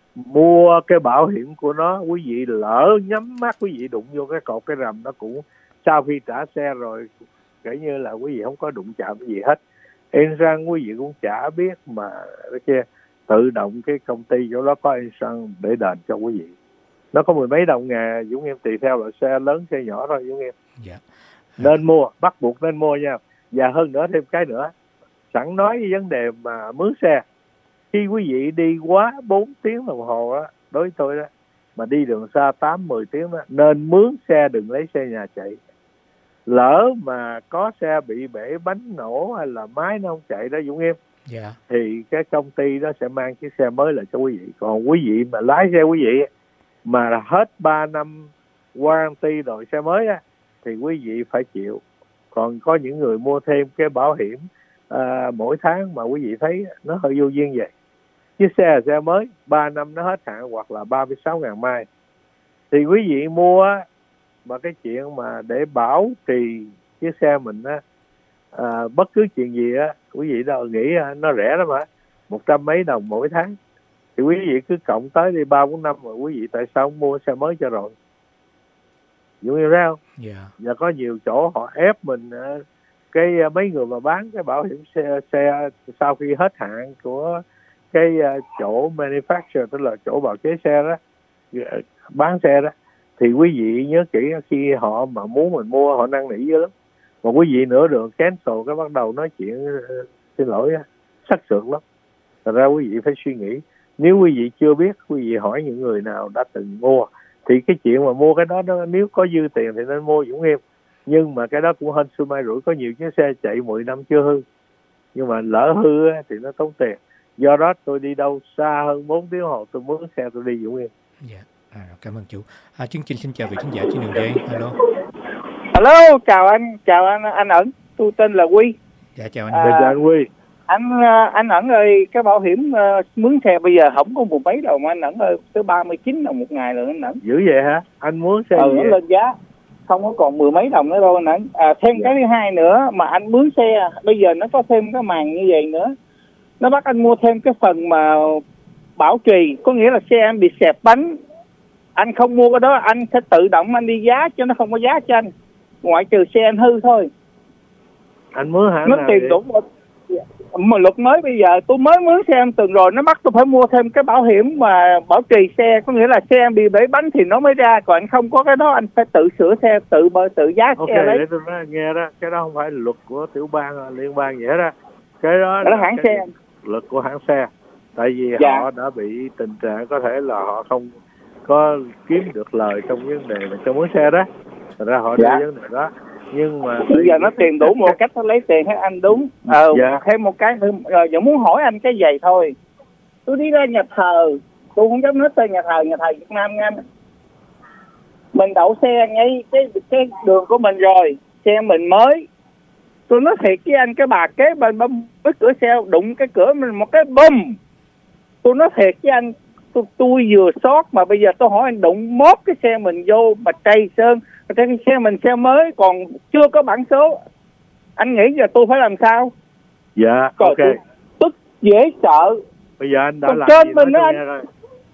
Mua cái bảo hiểm của nó, quý vị lỡ nhắm mắt quý vị đụng vô cái cột cái rầm, nó cũng sau khi trả xe rồi kể như là quý vị không có đụng chạm cái gì hết. Insurance quý vị cũng chả biết mà cái kia tự động cái công ty chỗ đó có insurance để đền cho quý vị. Nó có mười mấy đồng ngà, Dũng Em, tùy theo loại xe lớn xe nhỏ thôi Dũng Em. Dạ. Nên mua, bắt buộc nên mua nha. Và hơn nữa thêm cái nữa, sẵn nói về vấn đề mà mướn xe, khi quý vị đi quá bốn tiếng đồng hồ á, đối với tôi đó, mà đi đường xa tám mười tiếng đó, nên mướn xe, đừng lấy xe nhà chạy. Lỡ mà có xe bị bể bánh nổ hay là máy nó không chạy đó Dũng Em, Dạ. thì cái công ty đó sẽ mang chiếc xe mới lại cho quý vị. Còn quý vị mà lái xe quý vị mà là hết ba năm warranty rồi xe mới á, thì quý vị phải chịu. Còn có những người mua thêm cái bảo hiểm à, mỗi tháng mà quý vị thấy nó hơi vô duyên vậy. Chiếc xe là xe mới, ba năm nó hết hạn hoặc là ba mươi sáu ngàn mai. Thì quý vị mua mà cái chuyện mà để bảo trì chiếc xe mình á, à, bất cứ chuyện gì á, quý vị đâu nghĩ nó rẻ lắm hả? Một trăm mấy đồng mỗi tháng. Thì quý vị cứ cộng tới đi ba bốn năm rồi quý vị tại sao không mua xe mới cho rồi? Dũng hiểu ra không? Dạ. Và có nhiều chỗ họ ép mình, cái mấy người mà bán cái bảo hiểm xe, xe sau khi hết hạn của cái chỗ manufacturer, tức là chỗ bào chế xe đó, bán xe đó, thì quý vị nhớ kỹ, khi họ mà muốn mình mua họ năn nỉ dữ lắm. Mà quý vị nửa đường cancel cái bắt đầu nói chuyện xin lỗi sắc sược lắm. Thật ra quý vị phải suy nghĩ. Nếu quý vị chưa biết, quý vị hỏi những người nào đã từng mua. Thì cái chuyện mà mua cái đó, đó nếu có dư tiền thì nên mua Dũng Em. Nhưng mà cái đó cũng hên xui may rủi. Có nhiều chiếc xe chạy mười năm chưa hư, nhưng mà lỡ hư thì nó tốn tiền. Do đó tôi đi đâu xa hơn bốn tiếng hồ tôi mướn xe tôi đi Dũng Em. Dạ. À, cảm ơn chú. À, chương trình xin chào vị khán giả trên đường dây. Alo. Alo, chào anh, chào anh anh Ẩn. Tôi tên là Quy. Dạ chào anh. À, chào anh Quy. Anh anh Ẩn ơi, cái bảo hiểm uh, mướn xe bây giờ không có một mấy đâu mà anh Ẩn ơi, tới ba mươi chín đồng một ngày rồi anh Ẩn. Dữ vậy hả? Anh muốn xe ừ, gì? Nó lên giá, không có còn mười mấy đồng nữa đâu anh Ẩn. À, thêm dạ. Cái thứ hai nữa mà anh mướn xe, bây giờ nó có thêm cái màn như vậy nữa. Nó bắt anh mua thêm cái phần mà bảo trì, có nghĩa là xe em bị xẹp bánh. Anh không mua cái đó, anh sẽ tự động anh đi giá cho nó không có giá cho anh. Ngoại trừ xe anh hư thôi. Anh mướn hãng nó nào tiền đủ một mà luật mới bây giờ tôi mới mướn xe em tuần rồi, nó bắt tôi phải mua thêm cái bảo hiểm mà bảo trì xe, có nghĩa là xe em bị bể bánh thì nó mới ra, còn anh không có cái đó anh phải tự sửa xe, tự tự giá okay, xe lấy. Để tôi nói nghe đó, cái đó không phải luật của tiểu bang liên bang vậy đó, cái đó là, là hãng cái xe, luật của hãng xe, tại vì dạ. họ đã bị tình trạng có thể là họ không có kiếm được lời trong vấn đề mà cho mướn xe đó, thành ra họ dạ. đưa vấn đề đó. Nhưng mà bây giờ nó tiền đủ một cách nó lấy tiền hết anh, đúng. Ờ, dạ. Thêm một cái rồi vẫn muốn hỏi anh cái vậy thôi. Tôi đi ra nhà thờ, tôi không dám nói tên nhà thờ, nhà thờ Việt Nam nha. Mình đậu xe ngay cái cái đường của mình rồi, xe mình mới. Tôi nói thiệt với anh, cái bà kế bên bấm cái cửa xe đụng cái cửa mình một cái bùm. Tôi nói thiệt với anh, tôi, tôi vừa sót mà bây giờ tôi hỏi anh đụng mốt cái xe mình vô mà trầy sơn. Trên xe mình xe mới còn chưa có bản số, anh nghĩ giờ tôi phải làm sao? Dạ. Trời, ok. tức dễ sợ. Bây giờ anh đã còn làm trên gì mình nói anh... nghe rồi.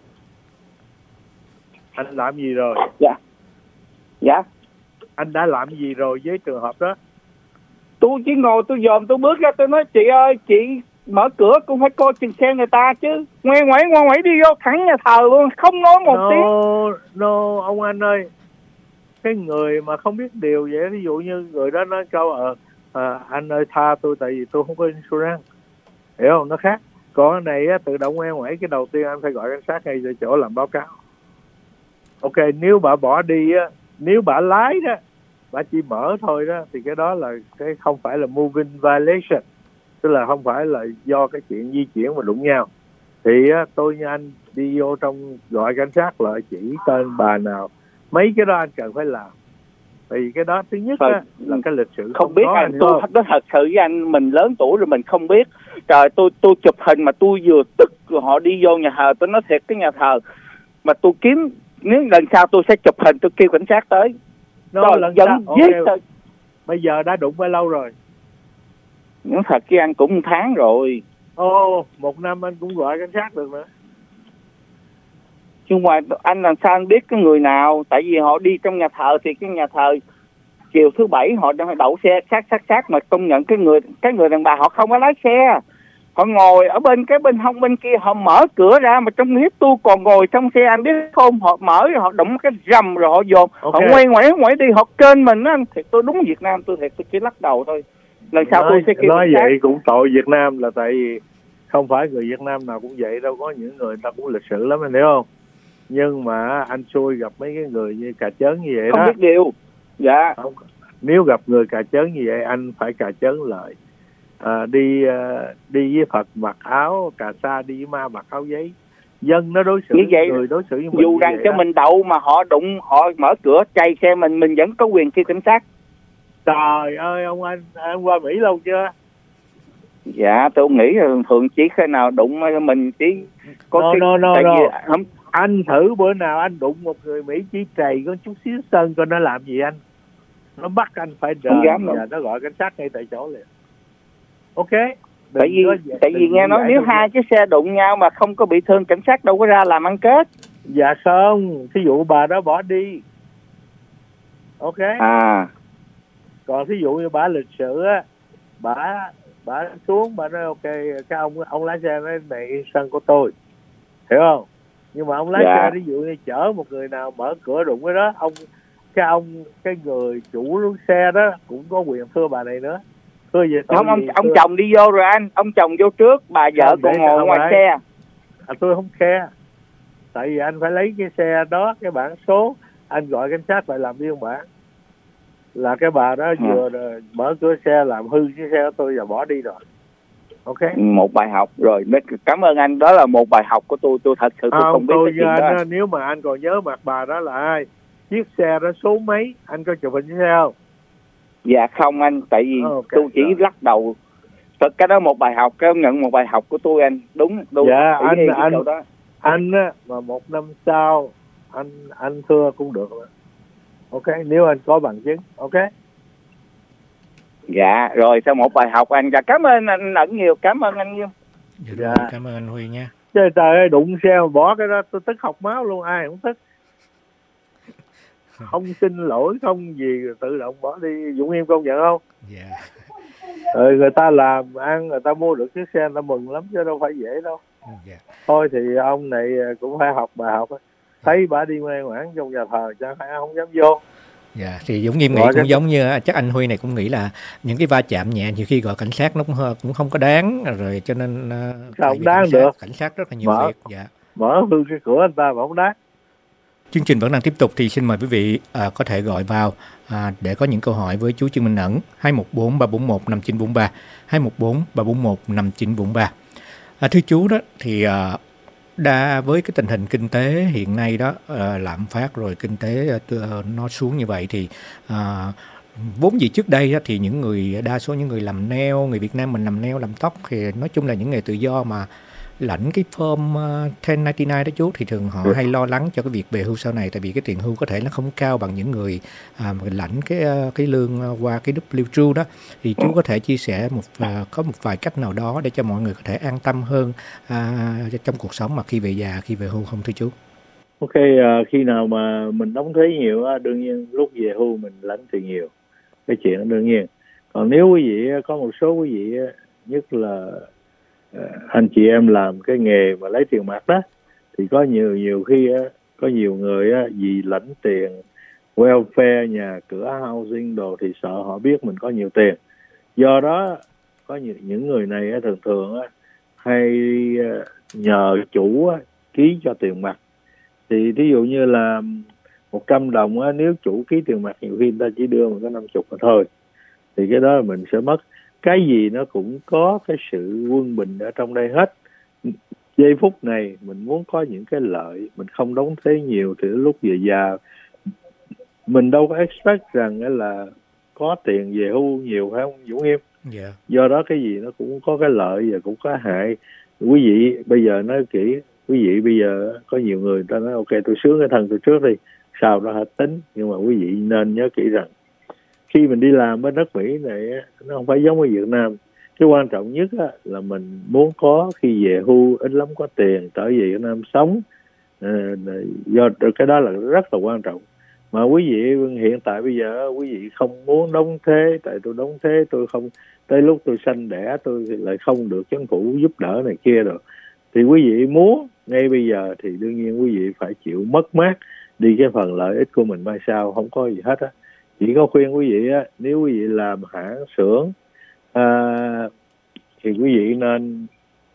Anh làm gì rồi? Dạ. Dạ. Anh đã làm gì rồi với trường hợp đó? Tôi chỉ ngồi tôi dòm tôi bước ra tôi nói chị ơi, chị mở cửa cũng phải coi chừng xe người ta chứ. Ngoe ngoẩy ngoe ngoẩy đi vô thẳng nhà thờ luôn, không nói một no, tiếng. No, ông anh ơi. Cái người mà không biết điều vậy, ví dụ như người đó nói câu ờ à, anh ơi tha tôi tại vì tôi không có insurance, hiểu không, nó khác. Còn cái này á, tự động ngoe ngoẩy, cái đầu tiên anh phải gọi cảnh sát ngay tại chỗ làm báo cáo. Ok, nếu bà bỏ đi á, nếu bà lái đó, bà chỉ mở thôi đó, thì cái đó là cái không phải là moving violation, tức là không phải là do cái chuyện di chuyển mà đụng nhau. Thì á, tôi như anh đi vô trong gọi cảnh sát lại chỉ tên bà nào, mấy cái đó anh cần phải làm. Tại vì cái đó thứ nhất Thôi, á, là cái lịch sử không, không biết có, anh, anh tôi không? nói thật sự với anh, mình lớn tuổi rồi mình không biết. Trời, tôi tôi chụp hình mà tôi vừa tức rồi họ đi vô nhà thờ, tôi nói thiệt cái nhà thờ mà tôi kiếm, nếu lần sau tôi sẽ chụp hình tôi kêu cảnh sát tới. Nó Trời, lần dẫn sau, giết ok. thôi. Bây giờ đã đụng bao lâu rồi? Nói thật với anh cũng một tháng rồi. Ồ, một năm anh cũng gọi cảnh sát được nữa. Nhưng mà anh làm sao anh biết cái người nào? Tại vì họ đi trong nhà thờ thì cái nhà thờ chiều thứ bảy họ đang đậu xe sát sát sát mà công nhận cái người cái người đàn bà họ không có lái xe, họ ngồi ở bên cái bên hông bên kia, họ mở cửa ra mà trong clip tôi còn ngồi trong xe, anh biết không, họ mở họ đụng cái rầm rồi họ dồn, Okay. họ quay ngoảy ngoảy đi, họ kênh mình á. Thì tôi đúng Việt Nam, tôi thiệt tôi chỉ lắc đầu thôi. Lần sau nói, tôi sẽ kêu nói cảnh sát. vậy cũng tội Việt Nam, là tại vì không phải người Việt Nam nào cũng vậy đâu, có những người ta cũng lịch sự lắm anh hiểu không? Nhưng mà anh xui gặp mấy cái người như cà chớn như vậy Không đó. biết điều. Dạ. Không, nếu gặp người cà chớn như vậy anh phải cà chớn lại. À, đi à, đi với Phật mặc áo cà sa, đi với ma mặc áo giấy. Dân nó đối xử Như vậy, người đối xử với mình dù như rằng vậy cho đó. mình đậu mà họ đụng, họ mở cửa chạy xe mình, mình vẫn có quyền kêu cảnh sát. Trời ơi ông anh, anh qua Mỹ lâu chưa? Dạ tôi nghĩ là thường chỉ khi nào đụng mình chỉ có No, cái no, no, tại no. vì không. Anh thử bữa nào anh đụng một người Mỹ chỉ trầy có chút xíu sơn coi nó làm gì anh. Nó bắt anh phải đợi và nó gọi cảnh sát ngay tại chỗ liền. Ok. Đừng Tại vì có, tại vì nghe nói nếu hai cái xe đụng nhau mà không có bị thương, cảnh sát đâu có ra làm ăn kết. Dạ không, thí dụ bà đó bỏ đi. Ok. À. Còn thí dụ như bà lịch sự á, bà bà xuống bà nói ok, cái ông ông lái xe nói này sân của tôi, hiểu không? Nhưng mà ông lái Dạ. xe ví dụ như chở một người nào mở cửa đụng cái đó, ông cái ông cái người chủ xe đó cũng có quyền thưa bà này nữa. Thưa về Không, ông gì? ông thưa... chồng đi vô rồi anh, ông chồng vô trước, bà vợ Không, còn ngồi ngoài phải. xe. À, tôi không care. Tại vì anh phải lấy cái xe đó, cái bản số, anh gọi cảnh sát lại làm biên bản. Là cái bà đó vừa à. mở cửa xe làm hư cái xe của tôi và bỏ đi rồi. Ok. Một bài học rồi. Cảm ơn anh, đó là một bài học của tôi. Tôi thật sự tôi à, không biết tôi cái chuyện anh, đó. Nếu mà anh còn nhớ mặt bà đó là ai, chiếc xe đó số mấy, anh có chụp hình chiếc xe không? Dạ không anh, tại vì okay, tôi chỉ rồi. lắc đầu. Thật cái đó một bài học, cái nhận một bài học của tôi anh. Đúng, đúng. Dạ anh anh đó. anh á mà một năm sau anh anh thưa cũng được rồi. Ok, nếu anh có bằng chứng. Ok. Dạ rồi, sau một bài học anh. Dạ cảm ơn anh Ẩn nhiều, cảm ơn anh nhiều. Dạ, cảm ơn anh Huy nha. Trời trời ơi, đụng xe mà bỏ cái đó tôi tức học máu luôn, ai cũng tức. Không xin lỗi không gì, tự động bỏ đi. Dũng Em công nhận không? Dạ. Rồi người ta làm ăn, người ta mua được chiếc xe, người ta mừng lắm chứ đâu phải dễ đâu. Dạ. Thôi thì ông này cũng phải học bài học. Thấy bà đi ngoan ngoãn trong nhà thờ chẳng phải không dám vô. Dạ, thì Dũng Nghiêm nghĩ gọi cũng cái... giống như chắc anh Huy này cũng nghĩ là những cái va chạm nhẹ nhiều khi gọi cảnh sát nó cũng cũng không có đáng rồi, cho nên sao không đáng cảnh sát, được. Cảnh sát rất là nhiều mở, việc. Dạ. Mở hư cái cửa anh ta mà không đáng. Chương trình vẫn đang tiếp tục thì xin mời quý vị à, có thể gọi vào à, để có những câu hỏi với chú Trương Minh Ẩn. Hai một bốn ba bốn một năm chín bốn ba, hai một bốn ba bốn một năm chín bốn ba. À, thưa chú đó thì à, đa với cái tình hình kinh tế hiện nay đó, uh, lạm phát rồi kinh tế uh, nó xuống như vậy thì uh, vốn dĩ trước đây đó, thì những người đa số những người làm nail, người Việt Nam mình làm nail làm tóc thì nói chung là những nghề tự do mà lãnh cái form uh, ten ninety-nine đó chú, thì thường họ hay lo lắng cho cái việc về hưu sau này, tại vì cái tiền hưu có thể nó không cao bằng những người uh, lãnh cái uh, cái lương uh, qua cái W two đó. Thì chú có thể chia sẻ một uh, có một vài cách nào đó để cho mọi người có thể an tâm hơn uh, trong cuộc sống mà khi về già, khi về hưu không thưa chú? Ok, uh, khi nào mà mình đóng thuế nhiều, đương nhiên lúc về hưu mình lãnh tiền nhiều, cái chuyện đó đương nhiên. Còn nếu quý vị có một số quý vị nhất là anh chị em làm cái nghề mà lấy tiền mặt đó, thì có nhiều nhiều khi có nhiều người vì lãnh tiền welfare, nhà cửa, housing đồ thì sợ họ biết mình có nhiều tiền. Do đó có những những người này thường thường hay nhờ chủ ký cho tiền mặt. Thì ví dụ như là một trăm đồng nếu chủ ký tiền mặt nhiều khi người ta chỉ đưa mình có năm mươi mà thôi, thì cái đó mình sẽ mất. Cái gì nó cũng có cái sự quân bình ở trong đây hết. Giây phút này mình muốn có những cái lợi, mình không đóng thuế nhiều thì lúc về già mình đâu có expect rằng là có tiền về hưu nhiều, phải không Dũng Nghiêm? Yeah. Do đó cái gì nó cũng có cái lợi và cũng có hại. Quý vị bây giờ nói kỹ, quý vị bây giờ có nhiều người ta nói ok tôi sướng cái thân tôi trước đi, sau đó hãy tính. Nhưng mà quý vị nên nhớ kỹ rằng khi mình đi làm ở đất Mỹ này nó không phải giống ở Việt Nam. Cái quan trọng nhất là mình muốn có khi về hưu ít lắm có tiền trở về Việt Nam sống. À, do cái đó là rất là quan trọng. Mà quý vị hiện tại bây giờ quý vị không muốn đóng thế, tại tôi đóng thế tôi không, tới lúc tôi sanh đẻ tôi lại không được chính phủ giúp đỡ này kia rồi, thì quý vị muốn ngay bây giờ thì đương nhiên quý vị phải chịu mất mát đi cái phần lợi ích của mình mai sau, không có gì hết á. Chỉ có khuyên quý vị á, nếu quý vị làm hãng xưởng à, thì quý vị nên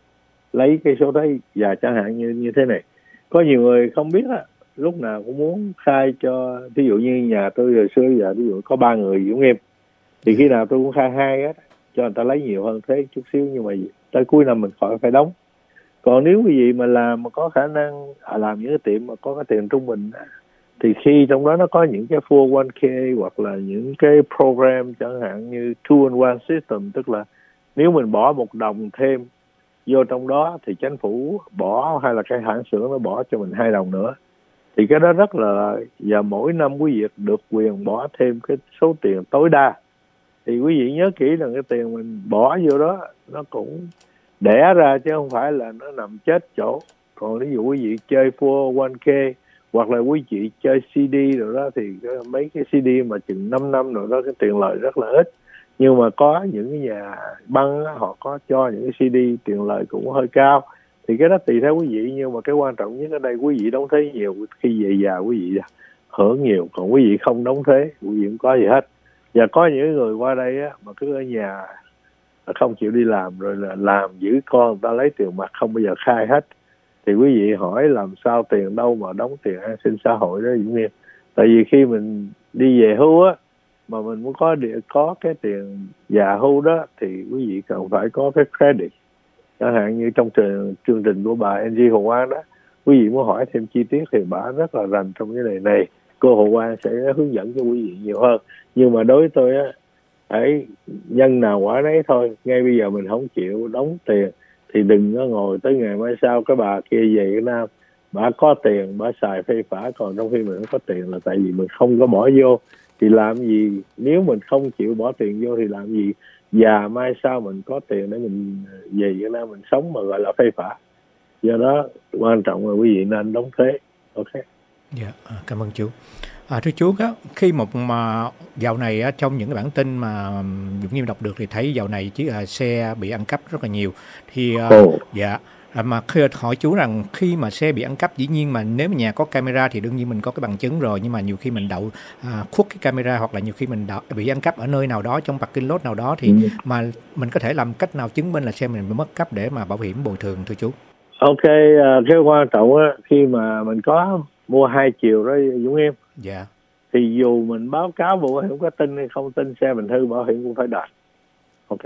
lấy cái số đấy, và chẳng hạn như như thế này, có nhiều người không biết á, lúc nào cũng muốn khai cho, ví dụ như nhà tôi hồi xưa giờ ví dụ có ba người Dũng Nghiêm, thì khi nào tôi cũng khai hai á, cho người ta lấy nhiều hơn thế chút xíu, nhưng mà tới cuối năm mình khỏi phải đóng. Còn nếu quý vị mà làm mà có khả năng à, làm những cái tiệm mà có cái tiền trung bình á, thì khi trong đó nó có những cái four oh one k hoặc là những cái program chẳng hạn như two in one system, tức là nếu mình bỏ một đồng thêm vô trong đó thì chính phủ bỏ, hay là cái hãng xưởng nó bỏ cho mình hai đồng nữa, thì cái đó rất là, và mỗi năm quý vị được quyền bỏ thêm cái số tiền tối đa. Thì quý vị nhớ kỹ rằng cái tiền mình bỏ vô đó nó cũng đẻ ra chứ không phải là nó nằm chết chỗ. Còn ví dụ quý vị chơi four oh one k hoặc là quý vị chơi xê đê rồi đó, thì mấy cái xê đê mà chừng năm năm rồi đó, cái tiền lợi rất là ít. Nhưng mà có những cái nhà băng họ có cho những cái xê đê tiền lợi cũng hơi cao, thì cái đó tùy theo quý vị. Nhưng mà cái quan trọng nhất ở đây quý vị đóng thuế nhiều, khi về già quý vị hưởng nhiều. Còn quý vị không đóng thuế, quý vị không có gì hết. Và có những người qua đây á, mà cứ ở nhà không chịu đi làm, rồi là làm giữ con người ta lấy tiền mặt không bao giờ khai hết, thì quý vị hỏi làm sao tiền đâu mà đóng tiền an sinh xã hội đó Dũng Nghiêm. Tại vì khi mình đi về hưu á, mà mình muốn có địa, có cái tiền già hưu đó, thì quý vị cần phải có cái credit. Chẳng hạn như trong trường, chương trình của bà Angie Hồ Quang đó, quý vị muốn hỏi thêm chi tiết thì bà rất là rành trong cái này này. Cô Hồ Quang sẽ hướng dẫn cho quý vị nhiều hơn. Nhưng mà đối với tôi á, hãy nhân nào quả nấy thôi. Ngay bây giờ mình không chịu đóng tiền thì đừng có ngồi tới ngày mai sau cái bà kia về Việt Nam, bà có tiền bà xài phê phả, còn trong khi mình không có tiền là tại vì mình không có bỏ vô. Thì làm gì, nếu mình không chịu bỏ tiền vô thì làm gì già mai sau mình có tiền để mình về Việt Nam mình sống mà gọi là phê phả. Do đó quan trọng là quý vị nên đóng thuế. Ok. Dạ, à, cảm ơn chú. À, thưa chú, á, khi một mà dạo này á, trong những cái bản tin mà Dũng Nghiêm đọc được thì thấy dạo này chiếc à, xe bị ăn cắp rất là nhiều. Thì à, Ồ. dạ, à, mà khi hỏi chú rằng khi mà xe bị ăn cắp, dĩ nhiên mà nếu mà nhà có camera thì đương nhiên mình có cái bằng chứng rồi, nhưng mà nhiều khi mình đậu à, khuất cái camera, hoặc là nhiều khi mình đậu, bị ăn cắp ở nơi nào đó trong parking lot nào đó, thì ừ. mà mình có thể làm cách nào chứng minh là xe mình bị mất cắp để mà bảo hiểm bồi thường thưa chú? Ok, uh, cái quan trọng á, khi mà mình có mua hai chiều đó Dũng Nghiêm, dạ, thì dù mình báo cáo bộ bảo hiểm có tin hay không tin, xe mình hư bảo hiểm cũng phải đòi. Ok.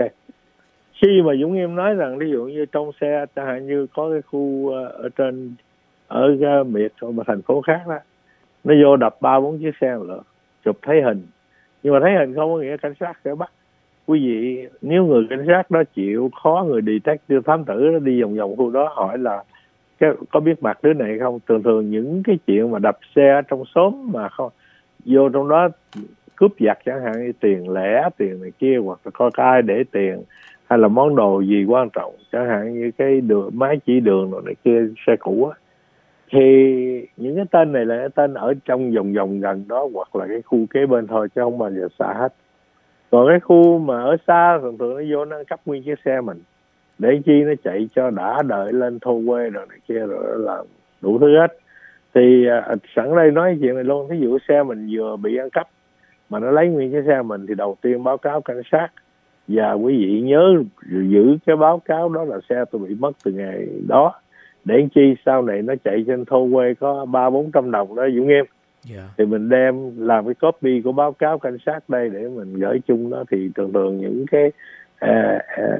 Khi mà Dũng Nghiêm nói rằng ví dụ như trong xe chẳng hạn như có cái khu ở trên ở cái miệt ở một thành phố khác đó, nó vô đập ba bốn chiếc xe một lượt, chụp thấy hình, nhưng mà thấy hình không có nghĩa cảnh sát sẽ bắt. Quý vị nếu người cảnh sát đó chịu khó, người detective thám tử đó đi vòng vòng khu đó hỏi là cái, có biết mặt đứa này không. Thường thường những cái chuyện mà đập xe trong xóm mà không vô trong đó cướp giật chẳng hạn như tiền lẻ, tiền này kia, hoặc là coi ai để tiền hay là món đồ gì quan trọng, chẳng hạn như cái đường máy chỉ đường rồi này kia, xe cũ á, thì những cái tên này là cái tên ở trong vòng vòng gần đó hoặc là cái khu kế bên thôi, chứ không bao giờ xa hết. Còn cái khu mà ở xa thường thường nó vô nó cắp nguyên chiếc xe mình, để chi nó chạy cho đã đợi lên thô quê rồi này kia rồi làm đủ thứ hết. Thì à, sẵn đây nói chuyện này luôn, ví dụ xe mình vừa bị ăn cắp mà nó lấy nguyên cái xe mình, thì đầu tiên báo cáo cảnh sát, và quý vị nhớ giữ cái báo cáo đó là xe tôi bị mất từ ngày đó, để chi sau này nó chạy trên thô quê có ba bốn trăm đồng đó Dũng Nghiêm. Yeah. Thì mình đem làm cái copy của báo cáo cảnh sát đây để mình gửi chung đó. Thì thường thường những cái à, à,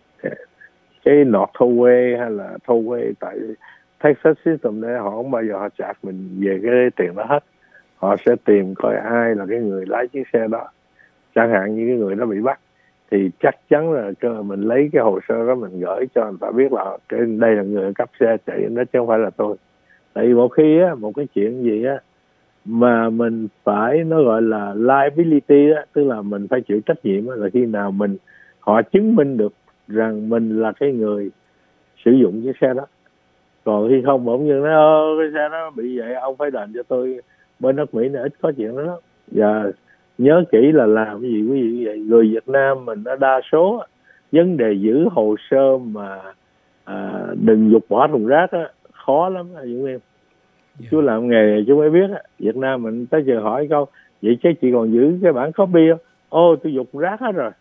cái nọt thô quê hay là thô quê tại Texas system này, họ không bao giờ họ chạc mình về cái tiền đó hết. họ sẽ tìm coi ai là cái người lái chiếc xe đó. Chẳng hạn như cái người đó bị bắt thì chắc chắn là mình lấy cái hồ sơ đó mình gửi cho người ta biết là cái đây là người cấp xe chạy đó chứ không phải là tôi. Tại vì một khi á, một cái chuyện gì á mà mình phải nó gọi là liability á, tức là mình phải chịu trách nhiệm á, là khi nào mình họ chứng minh được rằng mình là cái người sử dụng chiếc xe đó. Còn khi không bỗng nhiên nói cái xe đó bị vậy ông phải đền cho tôi, bên nước Mỹ này ít có chuyện đó lắm. Và nhớ kỹ là làm cái gì quý vị vậy, người Việt Nam mình nó đa số vấn đề giữ hồ sơ mà à, đừng dục bỏ thùng rác á khó lắm à, Dũng em. Yeah. Chú làm nghề này chú mới biết á, Việt Nam mình tới giờ hỏi câu vậy chứ chị còn giữ cái bản copy không? Ô tôi dục rác hết rồi.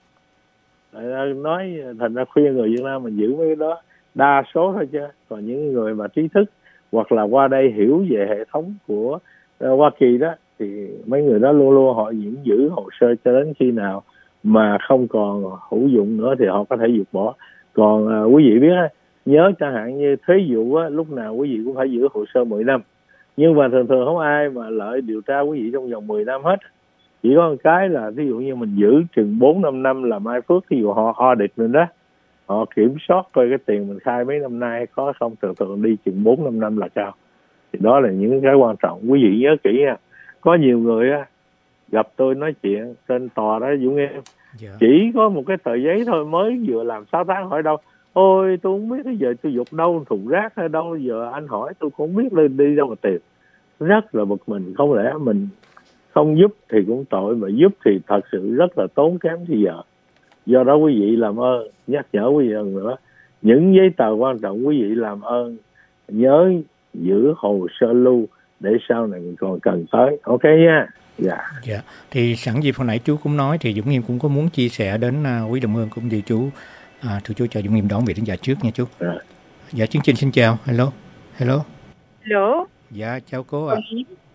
Nói thành ra khuyên người Việt Nam mình giữ mấy cái đó đa số thôi chứ. Còn những người mà trí thức hoặc là qua đây hiểu về hệ thống của uh, Hoa Kỳ đó thì mấy người đó luôn luôn họ vẫn giữ hồ sơ cho đến khi nào mà không còn hữu dụng nữa thì họ có thể dục bỏ. Còn uh, quý vị biết á, nhớ chẳng hạn như thuế vụ á, lúc nào quý vị cũng phải giữ hồ sơ mười năm. Nhưng mà thường thường không ai mà lợi điều tra quý vị trong vòng mười năm hết. Chỉ có một cái là ví dụ như mình giữ chừng bốn năm năm làm ai phước, ví dụ họ audit mình đó, họ kiểm soát coi cái tiền mình khai mấy năm nay có không, thường thường đi chừng bốn năm năm là cao. Thì đó là những cái quan trọng, quý vị nhớ kỹ nha. Có nhiều người á gặp tôi nói chuyện trên tòa đó Dũng em, yeah. Chỉ có một cái tờ giấy thôi, mới vừa làm sáu tháng hỏi đâu. Ôi tôi không biết bây giờ tôi dục đâu thùng rác hay đâu, giờ anh hỏi tôi cũng không biết lên đi đâu mà tìm. Rất là bực mình, không lẽ mình không giúp thì cũng tội, mà giúp thì thật sự rất là tốn kém thì giờ. Do đó quý vị làm ơn nhắc nhở quý vị lần nữa, những giấy tờ quan trọng quý vị làm ơn nhớ giữ hồ sơ lưu để sau này mình còn cần tới. Ok nha. Dạ. Dạ. Thì sẵn dịp hồi nãy chú cũng nói thì Dũng Nghiêm cũng có muốn chia sẻ đến uh, quý đồng hương cũng như chú. À, thưa chú cho Dũng Nghiêm đón vị khán giả trước nha chú. Dạ. Dạ chương trình xin chào. Hello. Hello. Hello. Dạ chào cô ạ. À.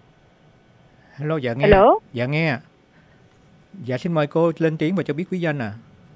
Hello, dạ nghe. Hello. Dạ nghe. Dạ xin mời cô lên tiếng và cho biết quý danh à.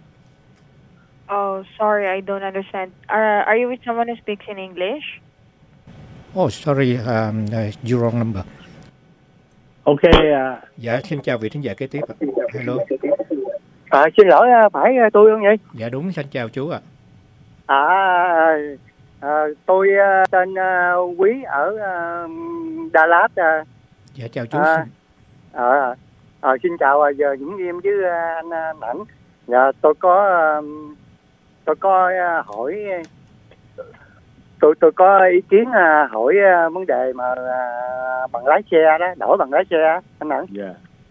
Oh, sorry, I don't understand. Are, are you with someone who speaks in English? Oh, sorry, um, uh, you wrong number. Ok. Uh... Dạ xin chào vị khán giả kế tiếp. Hello. À, xin lỗi, phải tôi không vậy? Dạ đúng, xin chào chú ạ. À. À, à tôi tên uh, Quý ở uh, Đà Lạt. Uh, dạ chào chú. À, à, à, xin chào giờ Dũng Nghiêm với uh, anh uh, Mảnh. Dạ, tôi có uh, tôi có uh, hỏi tôi tôi có ý kiến uh, hỏi uh, vấn đề mà uh, bằng lái xe đó, đổi bằng lái xe anh Mảnh. Dạ.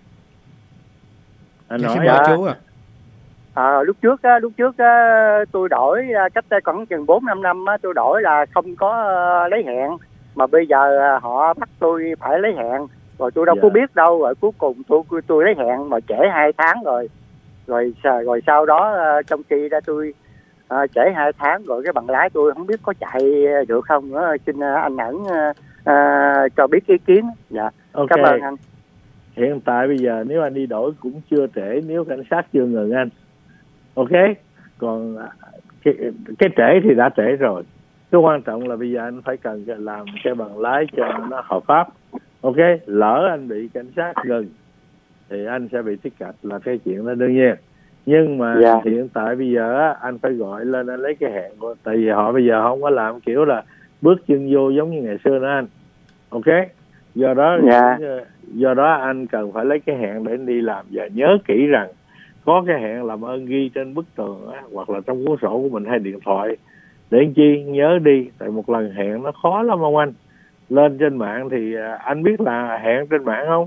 Anh dạ, nói xin mời chú ạ. À, lúc trước á, lúc trước á, tôi đổi cách đây khoảng chừng bốn năm năm á, tôi đổi là không có uh, lấy hẹn, mà bây giờ uh, họ bắt tôi phải lấy hẹn, rồi tôi đâu yeah. có biết đâu, rồi cuối cùng tôi tôi lấy hẹn mà trễ hai tháng rồi, rồi rồi sau đó uh, trong khi ra tôi uh, trễ hai tháng rồi cái bằng lái tôi không biết có chạy được không nữa, xin uh, anh Ẩn uh, uh, cho biết ý kiến. Dạ, okay. Cảm ơn anh. Hiện tại bây giờ nếu anh đi đổi cũng chưa trễ nếu cảnh sát chưa ngừng anh. Ok, còn cái, cái trễ thì đã trễ rồi. Cái quan trọng là bây giờ anh phải cần làm cái bằng lái cho nó hợp pháp. Ok, lỡ anh bị cảnh sát ngừng thì anh sẽ bị tiết cạch, là cái chuyện đó đương nhiên. Nhưng mà yeah. hiện tại bây giờ anh phải gọi lên anh lấy cái hẹn của, tại vì họ bây giờ không có làm kiểu là bước chân vô giống như ngày xưa nữa anh. Ok, do đó yeah. do đó anh cần phải lấy cái hẹn để anh đi làm. Và nhớ kỹ rằng có cái hẹn làm ơn ghi trên bức tường á, hoặc là trong cuốn sổ của mình hay điện thoại để anh chi nhớ đi, tại một lần hẹn nó khó lắm ông anh. Lên trên mạng thì anh biết là hẹn trên mạng không?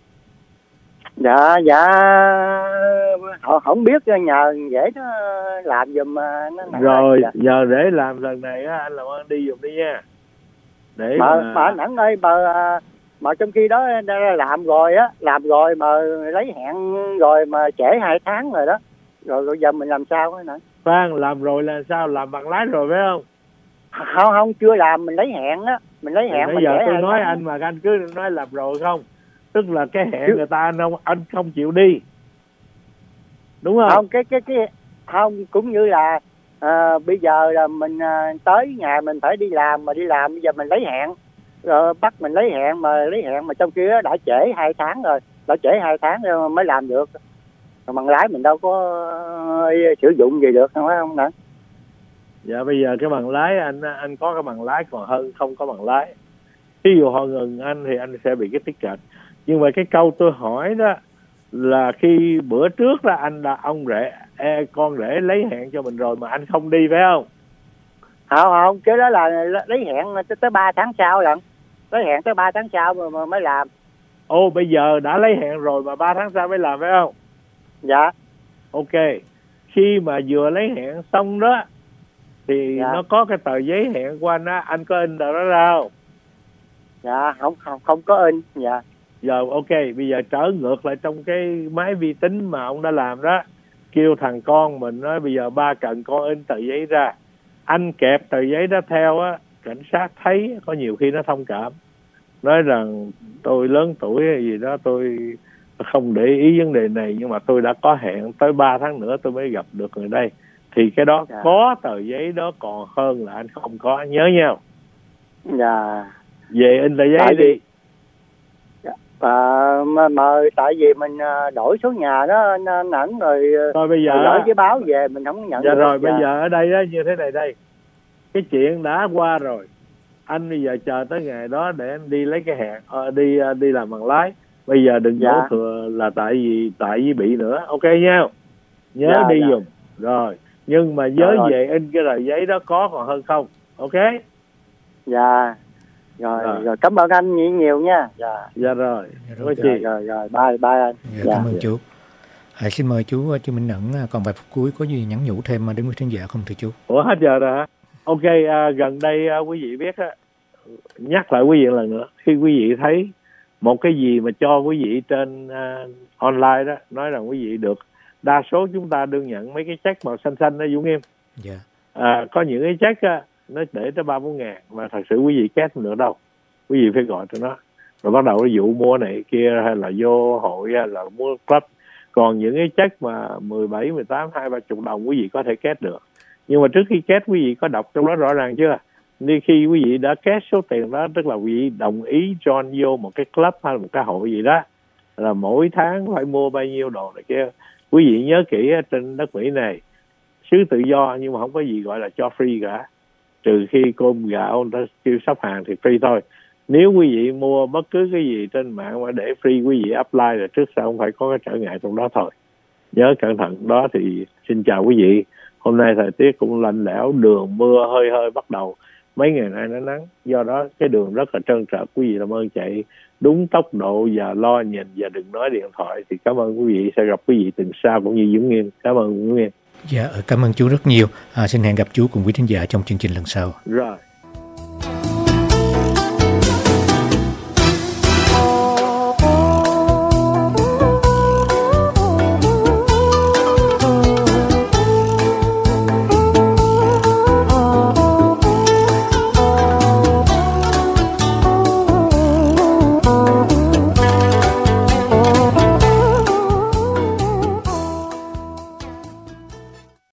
Dạ dạ họ không biết, nhờ dễ nó làm giùm nó. Rồi dạ. Giờ để làm lần này á, anh làm ơn đi giùm đi nha. Để mà, mà... mà anh Ẩn ơi, mà mà trong khi đó làm rồi á, làm rồi mà lấy hẹn rồi mà trễ hai tháng rồi đó, rồi, rồi giờ mình làm sao nữa? Phan, làm rồi là sao? Làm bằng lái rồi phải không? Không không, chưa làm, mình lấy hẹn á, mình lấy hẹn. Bây giờ tôi nói tháng. Anh mà anh cứ nói làm rồi không, tức là cái hẹn chứ... người ta anh không anh không chịu đi, đúng không? Không, cái cái cái không, cũng như là à, bây giờ là mình à, tới nhà mình phải đi làm, mà đi làm bây giờ mình lấy hẹn rồi bắt mình lấy hẹn mà lấy hẹn mà trong kia đã trễ hai tháng rồi, đã trễ hai tháng rồi mới làm được. Còn bằng lái mình đâu có uh, sử dụng gì được không phải không nè. Dạ bây giờ cái bằng lái anh anh có cái bằng lái còn hơn không có bằng lái. Ví dụ họ ngừng anh thì anh sẽ bị cái tiết kệch. Nhưng mà cái câu tôi hỏi đó là khi bữa trước là anh là ông rể e, con rể lấy hẹn cho mình rồi mà anh không đi phải không? Không không, cái đó là lấy hẹn tới, tới ba tháng sau lận. Lấy hẹn tới ba tháng sau mà, mà mới làm. Ồ bây giờ đã lấy hẹn rồi mà ba tháng sau mới làm phải không? Dạ. Ok. Khi mà vừa lấy hẹn xong đó thì dạ. Nó có cái tờ giấy hẹn của anh á, anh có in tờ đó ra không? Dạ không không không có in. Dạ. Giờ ok, bây giờ trở ngược lại trong cái máy vi tính mà ông đã làm đó, kêu thằng con mình nói bây giờ ba cần con in tờ giấy ra. Anh kẹp tờ giấy đó theo á, cảnh sát thấy có nhiều khi nó thông cảm, nói rằng tôi lớn tuổi hay gì đó, tôi không để ý vấn đề này, nhưng mà tôi đã có hẹn tới ba tháng nữa tôi mới gặp được người đây. Thì cái đó dạ. Có tờ giấy đó còn hơn là anh không có, nhớ nhau. Dạ. Về in tờ giấy tại đi. À, mà, mà tại vì mình đổi số nhà đó nẵng rồi, rồi bây giờ gửi giấy báo về mình không nhận. Dạ được. rồi Dạ. Bây giờ ở đây đó như thế này đây, cái chuyện đã qua rồi, anh bây giờ chờ tới ngày đó để anh đi lấy cái hẹn, à, đi đi làm bằng lái. Bây giờ đừng dạ. Đổ thừa là tại vì tại vì bị nữa, ok nhau, nhớ dạ, đi dạ. Dùng rồi, nhưng mà nhớ rồi, về in cái tờ giấy đó có còn hơn không, ok? Dạ. Rồi, rồi, rồi cảm ơn anh nhiều nhiều nha. Dạ. Dạ rồi. Rồi, rồi, rồi, rồi, bye, bye anh. Dạ, dạ. Cảm ơn chú. À, xin mời chú Trương Minh Nhẫn, còn vài phút cuối có gì nhắn nhủ thêm đến quý khán giả không thưa chú? Ủa hết giờ rồi hả? Ok, à, gần đây à, quý vị biết á, nhắc lại quý vị lần nữa, khi quý vị thấy một cái gì mà cho quý vị trên uh, online đó, nói rằng quý vị được, đa số chúng ta đương nhận mấy cái check màu xanh xanh đó Dũng Nghiêm. Dạ. À, có những cái check á, nó để tới ba bốn ngàn mà thật sự quý vị kết không được đâu, quý vị phải gọi cho nó rồi bắt đầu cái vụ mua này kia, hay là vô hội hay là mua club. Còn những cái check mà mười bảy, mười tám, hai ba chục đồng quý vị có thể kết được, nhưng mà trước khi kết quý vị có đọc trong đó rõ ràng chưa? Nên khi quý vị đã kết số tiền đó, tức là quý vị đồng ý join vô một cái club hay một cái hội gì đó, là mỗi tháng phải mua bao nhiêu đồ này kia. Quý vị nhớ kỹ trên đất Mỹ này xứ tự do, nhưng mà không có gì gọi là cho free cả, trừ khi cơm gạo người ta kêu sắp hàng thì free thôi. Nếu quý vị mua bất cứ cái gì trên mạng mà để free, quý vị apply là trước sau không phải có cái trở ngại trong đó thôi. Nhớ cẩn thận đó. Thì xin chào quý vị. Hôm nay thời tiết cũng lạnh lẽo, đường mưa hơi hơi bắt đầu, mấy ngày nay nó nắng, do đó cái đường rất là trơn trượt. Quý vị làm ơn chạy đúng tốc độ và lo nhìn và đừng nói điện thoại. Thì cảm ơn quý vị, sẽ gặp quý vị tuần sau cũng như Dũng Nghiêm. Cảm ơn Dũng Nghiêm. Dạ, cảm ơn chú rất nhiều. À, xin hẹn gặp chú cùng quý khán giả trong chương trình lần sau. Rồi.